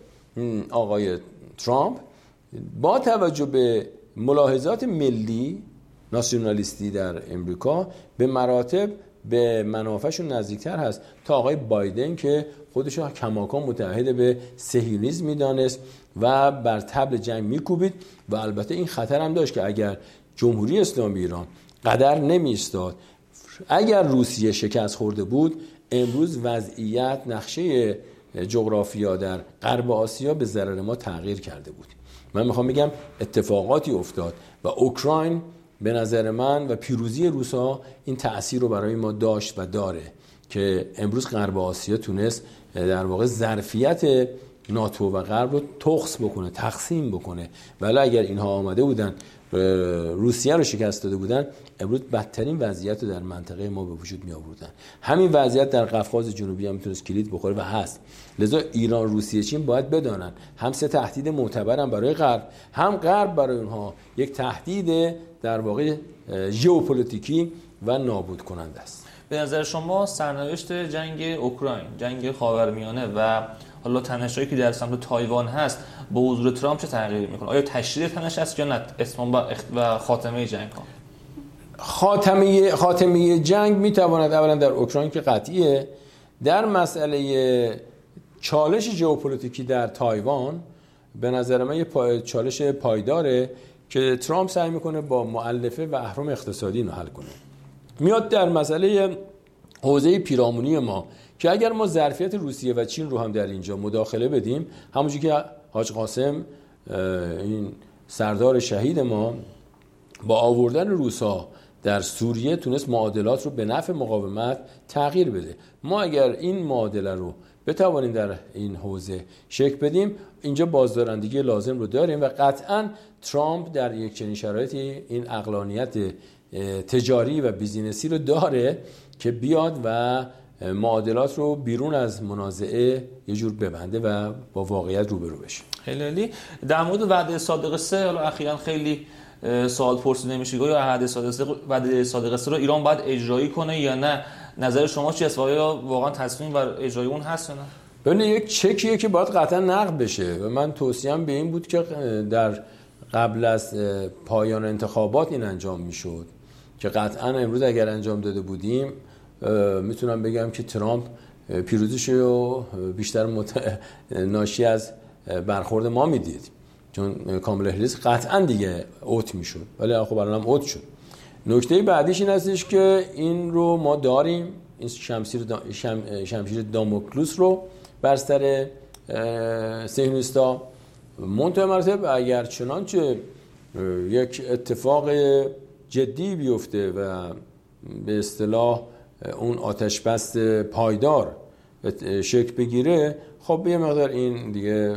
آقای ترامپ با توجه به ملاحظات ملی ناسیونالیستی در امریکا به مراتب به منافعشون نزدیکتر هست تا آقای بایدن که خودش رو کماکان متحد به صهیونیسم میدانست و بر طبل جنگ میکوبید. و البته این خطر هم داشت که اگر جمهوری اسلامی ایران قدر نمی ایستاد، اگر روسیه شکست خورده بود، امروز وضعیت نقشه جغرافیا در غرب آسیا به ضرر ما تغییر کرده بود. من میخوام بگم اتفاقاتی افتاد و اوکراین به نظر من و پیروزی روسا این تأثیر رو برای ما داشت و داره که امروز غرب آسیا تونست در واقع ظرفیت ناتو و غرب رو تخص بکنه، تقسیم بکنه. ولی اگر اینها آمده بودن روسیه رو شکست داده بودن، امروز بدترین وضعیت رو در منطقه ما به وجود می آوردن. همین وضعیت در قفقاز جنوبی هم میتونست کلید بخوره و هست. لذا ایران، روسیه، چین باید بدانن هم سه تهدید معتبرن برای غرب، هم غرب برای اونها یک تهدید در واقع ژئوپلیتیکی و نابود کننده است. به نظر شما سرنوشت جنگ اوکراین، جنگ خاورمیانه و حالا تنشایی که در سمت تایوان هست با حضور ترامپ چه تغییری میکنه؟ آیا تشدید تنش است یا نه اتمام و خاتمه جنگ ها؟ خاتمه خاتمه جنگ میتواند اولا در اوکراین که قطعیه، در مسئله چالش ژئوپلیتیکی در تایوان به نظر من یه پا... چالش پایداره که ترامپ سعی میکنه با مؤلفه و اهرم اقتصادی اینو حل کنه. میاد در مسئله حوزه پیرامونی ما که اگر ما ظرفیت روسیه و چین رو هم در اینجا مداخله بدیم، همونجوری که حاج قاسم این سردار شهید ما با آوردن روسا در سوریه تونست معادلات رو به نفع مقاومت تغییر بده. ما اگر این معادله رو بتوانیم در این حوزه شکل بدیم، اینجا بازدارندگی لازم رو داریم و قطعاً ترامپ در یک چنین شرایطی این عقلانیت تجاری و بیزینسی رو داره که بیاد و معادلات رو بیرون از منازعه یه جور ببنده و با واقعیت روبرو بشه. خیلی عالی. در مورد وعده صادق سه حالا اخیراً خیلی سوال پرسیده میشه که وعده صادق سه وعده صادق سه رو ایران باید اجرایی کنه یا نه؟ نظر شما چی است؟ آیا واقعا تصمیم بر اجرای اون هست یا نه؟ ببین یک چکیه که باید قطعا نقد بشه و من توصیه‌ام به این بود که در قبل از پایان انتخابات این انجام میشد که قطعا امروز اگر انجام داده بودیم میتونم بگم که ترامپ پیروزیش رو بیشتر مت... ناشی از برخورد ما میدید، چون کاملا هریس قطعا دیگه اوت میشد، ولی خب الان هم اوت شد. نکته بعدیش این هستش که این رو ما داریم، این شمشیر دا... شم... شمشیر داموکلوس رو بر سر صهیونیستا. منتهی مراتب اگر چنانچه یک اتفاق جدی بیفته و به اصطلاح اون آتش بس پایدار شکل بگیره، خب یه مقدار این دیگه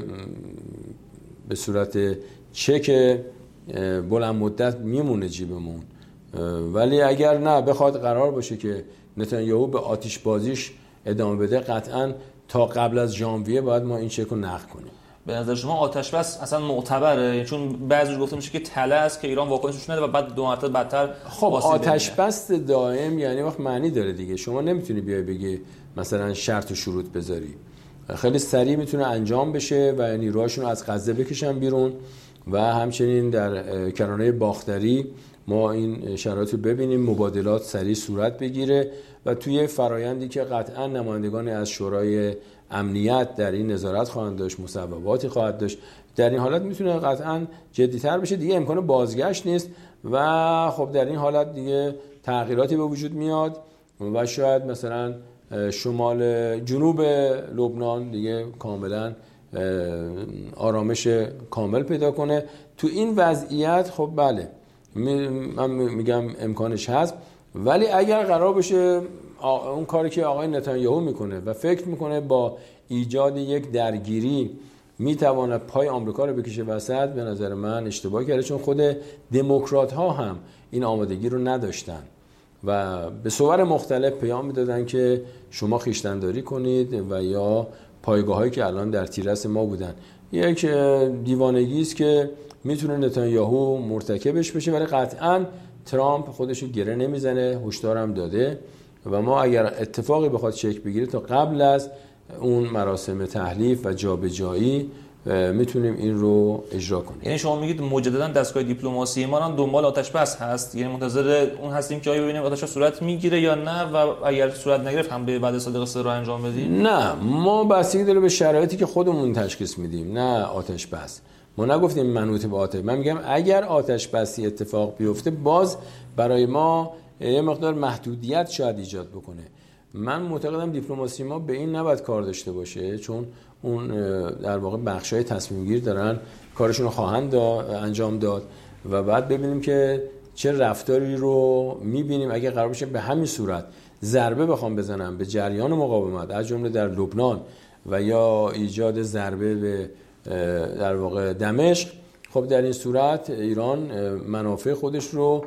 به صورت چک بلند مدت میمونه جیبمون. ولی اگر نه بخواد قرار باشه که نتانیاهو به آتش بازیش ادامه بده، قطعا تا قبل از ژانویه باید ما این چک رو نقض کنیم. به نظر شما آتش بس اصلا معتبره؟ چون بعضی گفته میشه که تله است که ایران واکنشش نده و بعد دو مرتبه بدتر. خب آتش بس دائم یعنی وقت معنی داره دیگه. شما نمیتونی بیای بگی مثلا شرط و شروط بذاری. خیلی سریع میتونه انجام بشه و نیروهاشون از غزه بکشن بیرون و همچنین در کرانه باختری ما این شرایط رو ببینیم، مبادلات سریع صورت بگیره و توی فرایندی که قطعا نمایندگان از شورای امنیت در این نظارت خواهند داشت، مصوباتی خواهد داشت، در این حالت میتونه قطعا جدی‌تر بشه. دیگه امکان بازگشت نیست و خب در این حالت دیگه تغییراتی به وجود میاد و شاید مثلا شمال جنوب لبنان دیگه کاملا آرامش کامل پیدا کنه. تو این وضعیت خب بله من میگم امکانش هست، ولی اگر قرار بشه اون کاری که آقای نتانیاهو میکنه و فکر میکنه با ایجاد یک درگیری میتواند پای آمریکا رو بکشه وسط، به نظر من اشتباه کرده، چون خود دموکرات ها هم این آمادگی رو نداشتن و به صور مختلف پیام میدادن که شما خویشتن‌داری کنید و یا پایگاهایی که الان در تیررس ما بودن. یک دیوانگی است که میتونه نتانیاهو مرتکبش بشه، ولی قطعاً ترامپ خودش رو گره نمیزنه، هشدارم داده و ما اگر اتفاقی بخواد شکل بگیره تا قبل از اون مراسم تحلیف و جابجایی میتونیم این رو اجرا کنیم. یعنی شما میگید مجددا دستگاه دیپلماسی ما هم دنبال آتش بس هست، یعنی منتظر اون هستیم که آیا ببینیم آتش صورت میگیره یا نه و اگر صورت نگرفت هم به بعد صادق سه رو انجام بدیم؟ نه، ما بستگی داره به شرایطی که خودمون تشخیص میدیم، نه آتش بس. ما نگفتیم منوط به آتش. من میگم اگر آتش بسی اتفاق بیفته باز برای ما یه مقدار محدودیت شاید ایجاد بکنه. من معتقدم دیپلماسی ما به این نباید کار داشته باشه، چون اون در واقع بخشای تصمیم گیر دارن کارشون رو خواهند انجام داد و بعد ببینیم که چه رفتاری رو میبینیم اگه قرار باشه به همین صورت ضربه بخوام بزنم به جریان مقاومت از جمله در لبنان و یا ایجاد ضربه به در واقع دمشق. خب در این صورت ایران منافع خودش رو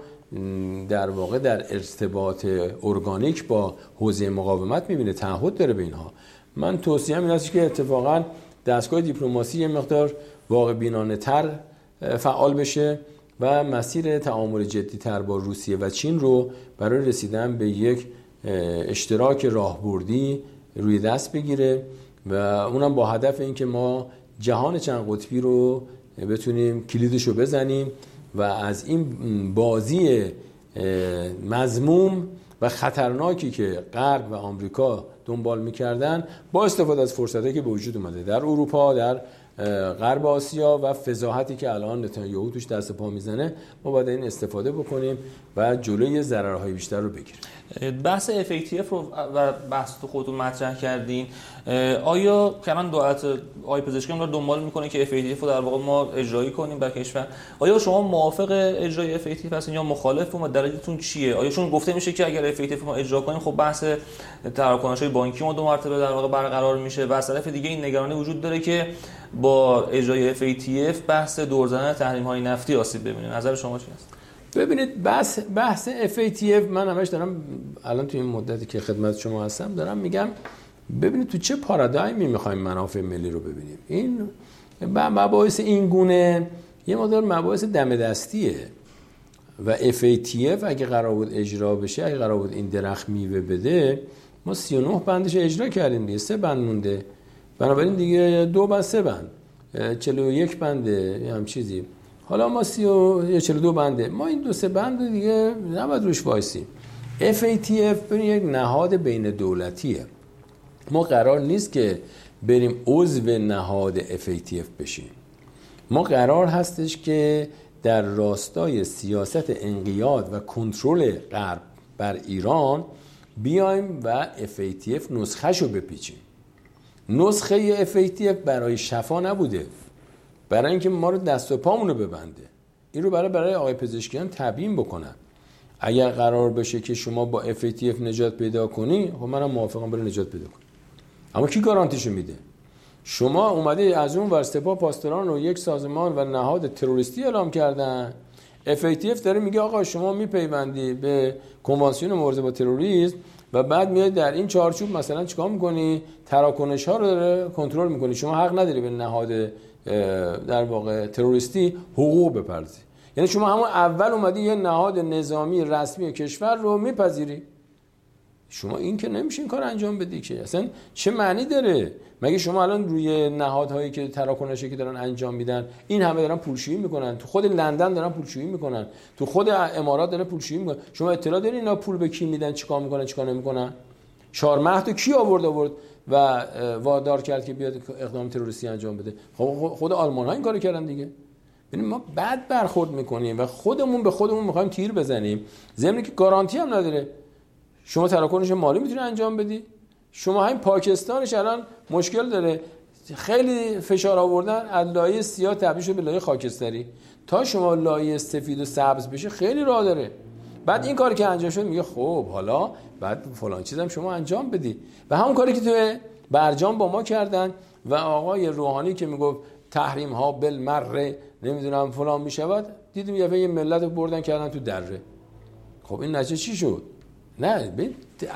در واقع در ارتباط ارگانیک با حوزه مقاومت میبینه، تعهد داره به اینها. من توصیه‌ام این است که اتفاقا دستگاه دیپلماسی یه مقدار واقع بینانه تر فعال بشه و مسیر تعامل جدی تر با روسیه و چین رو برای رسیدن به یک اشتراک راهبردی روی دست بگیره و اونم با هدف اینکه ما جهان چند قطبی رو بتونیم کلیدشو بزنیم و از این بازی مذموم و خطرناکی که غرب و آمریکا دنبال می‌کردن با استفاده از فرصتایی که به وجود اومده در اروپا، در غرب آسیا و فضاحتی که الان نتانیاهو توش دست پا میزنه، ما باید این استفاده بکنیم و جلوی ضررهای بیشتر رو بگیریم. بحث اف ای تی اف رو و بحث تو خودتون مطرح کردین، آیا کمان دولت آقای پزشکی هم دنبال میکنه که اف ای تی اف رو در واقع ما اجرایی کنیم بر کشور؟ آیا شما موافق اجرای اف ای تی اف هستین یا مخالف و دلیلتون چیه؟ آیا چون گفته میشه که اگر اف ای تی اف ما اجرا کنیم خب بحث تراکنش‌های بانکی ما دو مرتبه در واقع برقرار میشه و از طرف دیگه این نگرانی وجود داره که با اجرای اف ای تی اف بحث دور زدن تحریم‌های نفتی آسیب ببینه. نظر شما چی است؟ ببینید بحث بحث اف ای تی اف من همش دارم الان تو این مدتی که خدمت شما هستم دارم میگم ببینید تو چه پارادایمی می‌خوایم منافع ملی رو ببینیم. این مباحث این گونه یه مقدار مباحث دم دستیه و اف ای تی اف اگه قرار بود اجرا بشه، اگه قرار بود این درخت میوه بده، ما سی و نه بندش اجرا کردیم دیگه، سه بند مونده، بنابراین دیگه دو بند سه بند چهل و یک بنده هم چیزی، حالا ما سی و چهل و دو بنده، ما این دو سه بند دیگه نباید روش وایسیم. اف ای تی اف برای یک نهاد بین دولتیه، ما قرار نیست که بریم عضو نهاد اف ای تی اف بشیم. ما قرار هستش که در راستای سیاست انقیاد و کنترل غرب بر ایران بیایم و اف ای تی اف نسخه‌شو بپیچیم. نسخه اف ای تی اف برای شفا نبوده، برای اینکه ما رو دست و پامونو ببنده. این رو برای برای آقای پزشکیان تبیین بکنن. اگر قرار بشه که شما با اف ای تی اف نجات پیدا کنی، خب منم موافقم برای نجات پیدا کنی. اما کی گارانتیشو میده؟ شما اومده از اون ور سپاه پاسداران رو یک سازمان و نهاد تروریستی اعلام کردن، اف ای تی اف داره میگه آقا شما میپیوندی به کنوانسیون مبارزه با تروریسم و بعد میاد در این چارچوب مثلا چیکار میکنی؟ تراکنش ها رو داره کنترل میکنی. شما حق نداری به نهاد در واقع تروریستی حقوق بپردازی. یعنی شما همون اول اومدی یه نهاد نظامی رسمی کشور رو میپذیری. شما این که نمیشه این کار انجام بدی که اصلا چه معنی داره؟ مگه شما الان روی نهادهایی که تراکنشی که دارن انجام میدن این همه دارن پولشویی میکنن، تو خود لندن دارن پولشویی میکنن، تو خود امارات دارن پولشویی میکنن، شما اطلاع دارین اینا پول به کی میدن، چیکار میکنن چیکار نمیکنن؟ شارمهد کی آورد آورد و وادار کرد که بیاد اقدام تروریستی انجام بده؟ خود آلمان ها این کارو کردن دیگه. ببین ما بد برخورد میکنیم و خودمون به خودمون میخوایم تیر بزنیم، ضمن که گارانتی هم نداره. شما تراکنش مالی میتونی انجام بدی؟ شما همین پاکستانش الان مشکل داره، خیلی فشار آوردن از لایه سیاه تبدیل شده به لایه خاکستری، تا شما لایه سفید و سبز بشه خیلی راه داره. بعد این کاری که انجام شد میگه خب حالا بعد فلان چیزم شما انجام بدی. و همون کاری که تو برجام با ما کردن و آقای روحانی که میگفت تحریم ها بالمره نمیدونم فلان میشود، دیدیم یه یه ملت رو بردن کردن تو دره. خب این نتیجه چی شد؟ نه به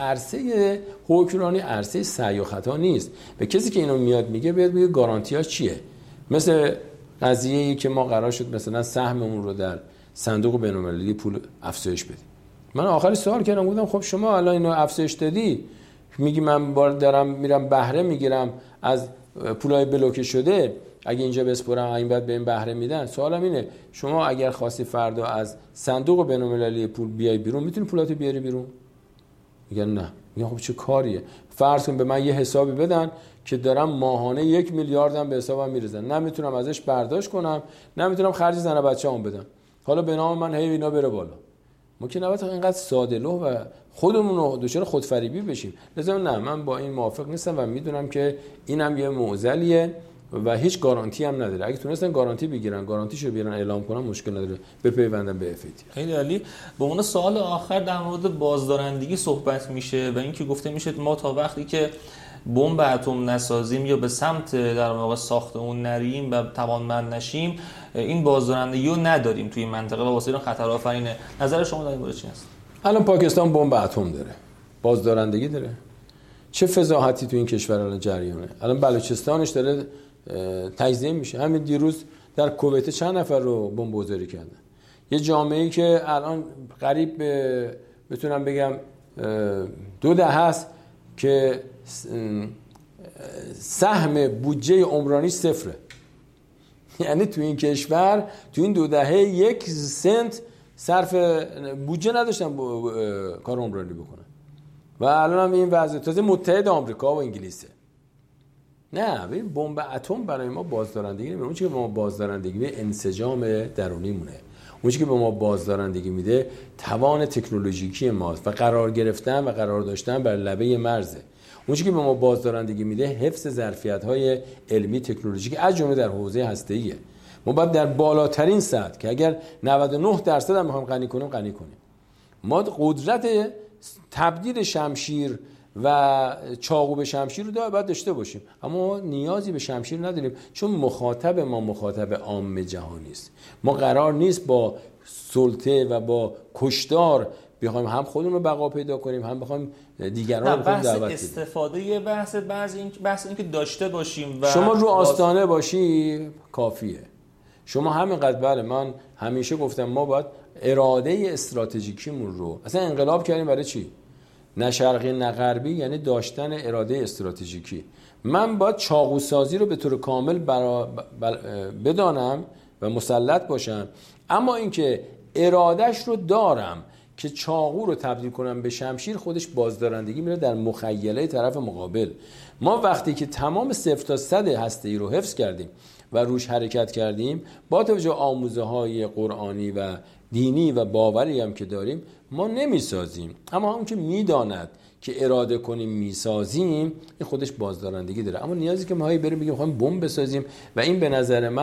عرصه حکمرانی عرصه سعی و خطا نیست. به کسی که اینو میاد میگه بیاد بگه گارانتیاش چیه. مثل قضیه‌ای که ما قرار شد مثلا سهممون رو در صندوق بین‌المللی پول افزایش بدیم. من آخری سوال کردم گفتم خب شما الان اینو افزایش دادی، میگی من بار دارم میرم بهره میگیرم از پولای بلوکه شده، اگه اینجا بسپرم این بعد به این بهره میدن. سوالم اینه شما اگر خواستی فردا از صندوق بین‌المللی پول بیای بیرون میتونی پولاتو بیاری بیرون؟ میگن نه. میگن خب چه کاریه؟ فرض کن به من یه حسابی بدن که دارم ماهانه یک میلیاردم به حسابم میرزن، نمیتونم ازش برداشت کنم، نمیتونم خرج زن و بچه‌ام بدم، حالا به نام من هی اینا بره بالا. ما که نباید اینقدر ساده لوح و خودمون رو دچار خودفریبی بشیم. لذا نه، من با این موافق نیستم و میدونم که اینم یه معضلیه و هیچ گارانتی هم نداره. اگه تونستن گارانتی بگیرن، گارانتیشو بیارن اعلام کنن، مشکل نداره بپیوندن به اف ای تی. خیلی عالی. به عنوان سوال آخر در مورد بازدارندگی صحبت میشه و اینکه گفته میشه ما تا وقتی که بمب اتم نسازیم یا به سمت در واقع ساخت اون نریم و توانمند نشیم، این بازدارندگی رو نداریم توی منطقه و واسه این خطر آفرینه. نظر شما در این مورد چی است؟ الان پاکستان بمب اتم داره، بازدارندگی داره. چه فضاحتی تو این کشور الان جریانه. الان بلوچستانش داره تجزیه میشه. همین دیروز در کویت چند نفر رو بمبگذاری کردن. یه جامعه‌ای که الان قریب به بتونم بگم دو دهه است که سهم بودجه عمرانی صفره. یعنی تو این کشور تو این دو دهه یک سنت صرف بودجه نداشتن کار عمرانی بکنن و الان هم این وضع تازه متحد آمریکا و انگلیسه. نه ببین بمب اتم برای ما بازدارندگی نمیده. اون چیزی که به ما بازدارندگی میده انسجام درونی مونه. اون چیزی که به ما بازدارندگی میده توان تکنولوژیکی ماست و قرار گرفتن و قرار داشتن بر لبه مرزه. اون چیزی که به ما بازدارندگی میده حفظ ظرفیت‌های علمی تکنولوژیکی از جمله در حوزه هسته‌ایه. ما باید در بالاترین سطح که اگر نود و نه درصد هم می‌خوایم غنی کنیم غنی کنیم. ما قدرت تبدیل شمشیر و چاقو به شمشیر رو دا باید داشته باشیم، اما نیازی به شمشیر نداریم چون مخاطب ما مخاطب عام جهانی است. ما قرار نیست با سلطه و با کشتار بخوایم هم خودمون رو بقا پیدا کنیم هم بخوایم دیگران رو بخوایم دعوت بدیم. استفاده یه بحث بعضی این بحث این که داشته باشیم و شما رو آستانه باشی کافیه. شما همینقدر بله من همیشه گفتم ما باید اراده استراتژیکیمون رو اصلا انقلاب کردیم برای چی؟ نه شرقی نه غربی، یعنی داشتن اراده استراتژیکی. من باید چاقو سازی رو به طور کامل برا بدانم و مسلط باشم، اما اینکه ارادهش رو دارم که چاقو رو تبدیل کنم به شمشیر، خودش بازدارندگی میره در مخیله طرف مقابل. ما وقتی که تمام صفر تا صد هسته‌ای رو حفظ کردیم و روش حرکت کردیم با توجه آموزه های قرآنی و دینی و باوری هم که داریم، ما نمیسازیم. اما اون که میداند که اراده کنیم میسازیم، این خودش بازدارندگی داره. اما نیازی که ما هی بریم بگیم میخوایم بمب بسازیم و این به نظر من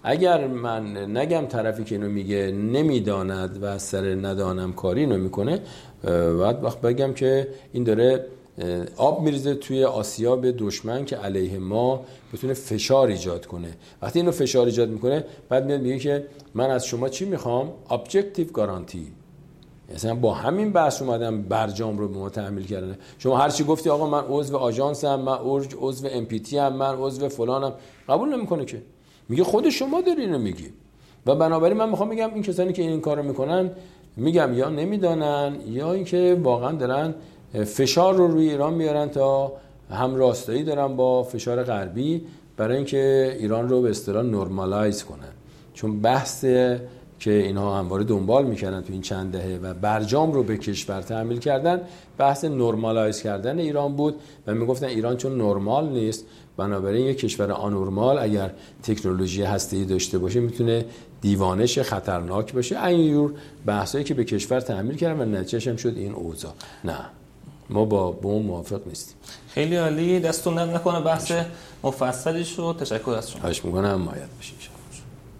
اگر من نگم طرفی که اینو میگه نمیداند و از سر ندانم کاری اینو میکنه، بعد وقت بگم که این داره آب میریزه توی آسیاب دشمن که علیه ما بتونه فشار ایجاد کنه. وقتی اینو فشار ایجاد میکنه بعد میاد میگه که من از شما چی میخوام؟ ابجکتیو گارانتی. مثلا با همین بحث اومدم برجام رو به ما تحمیل کردن. شما هر چی گفتی آقا من عضو آژانسم، من عضو ام پی تی ام، من عضو فلانم، قبول نمیکنه که. میگه خود شما داری اینو میگی. و بنابراین من میخوام بگم این کسانی که این کارو میکنن میگم یا نمیدانن یا اینکه واقعا دارن فشار رو روی ایران میارن تا هم راستایی دارن با فشار غربی برای اینکه ایران رو به اصطلاح نورمالایز کنن. چون بحث که اینها همواره دنبال میکنن تو این چند دهه و برجام رو به کشور تحمیل کردن، بحث نورمالایز کردن ایران بود و میگفتن ایران چون نرمال نیست بنابراین یک کشور آنورمال اگر تکنولوژی هسته‌ای داشته باشه میتونه دیوانش خطرناک باشه. این جور بحثایی که به کشور تحمیل کردن و نتیجهش هم شد این اوضاع. نه ما با بوم موافق نیستیم. خیلی عالی، دستتون درد نکنه، بحث مفصلی شد. تشکر از شما. خواهش می‌کنم، مایل باشید.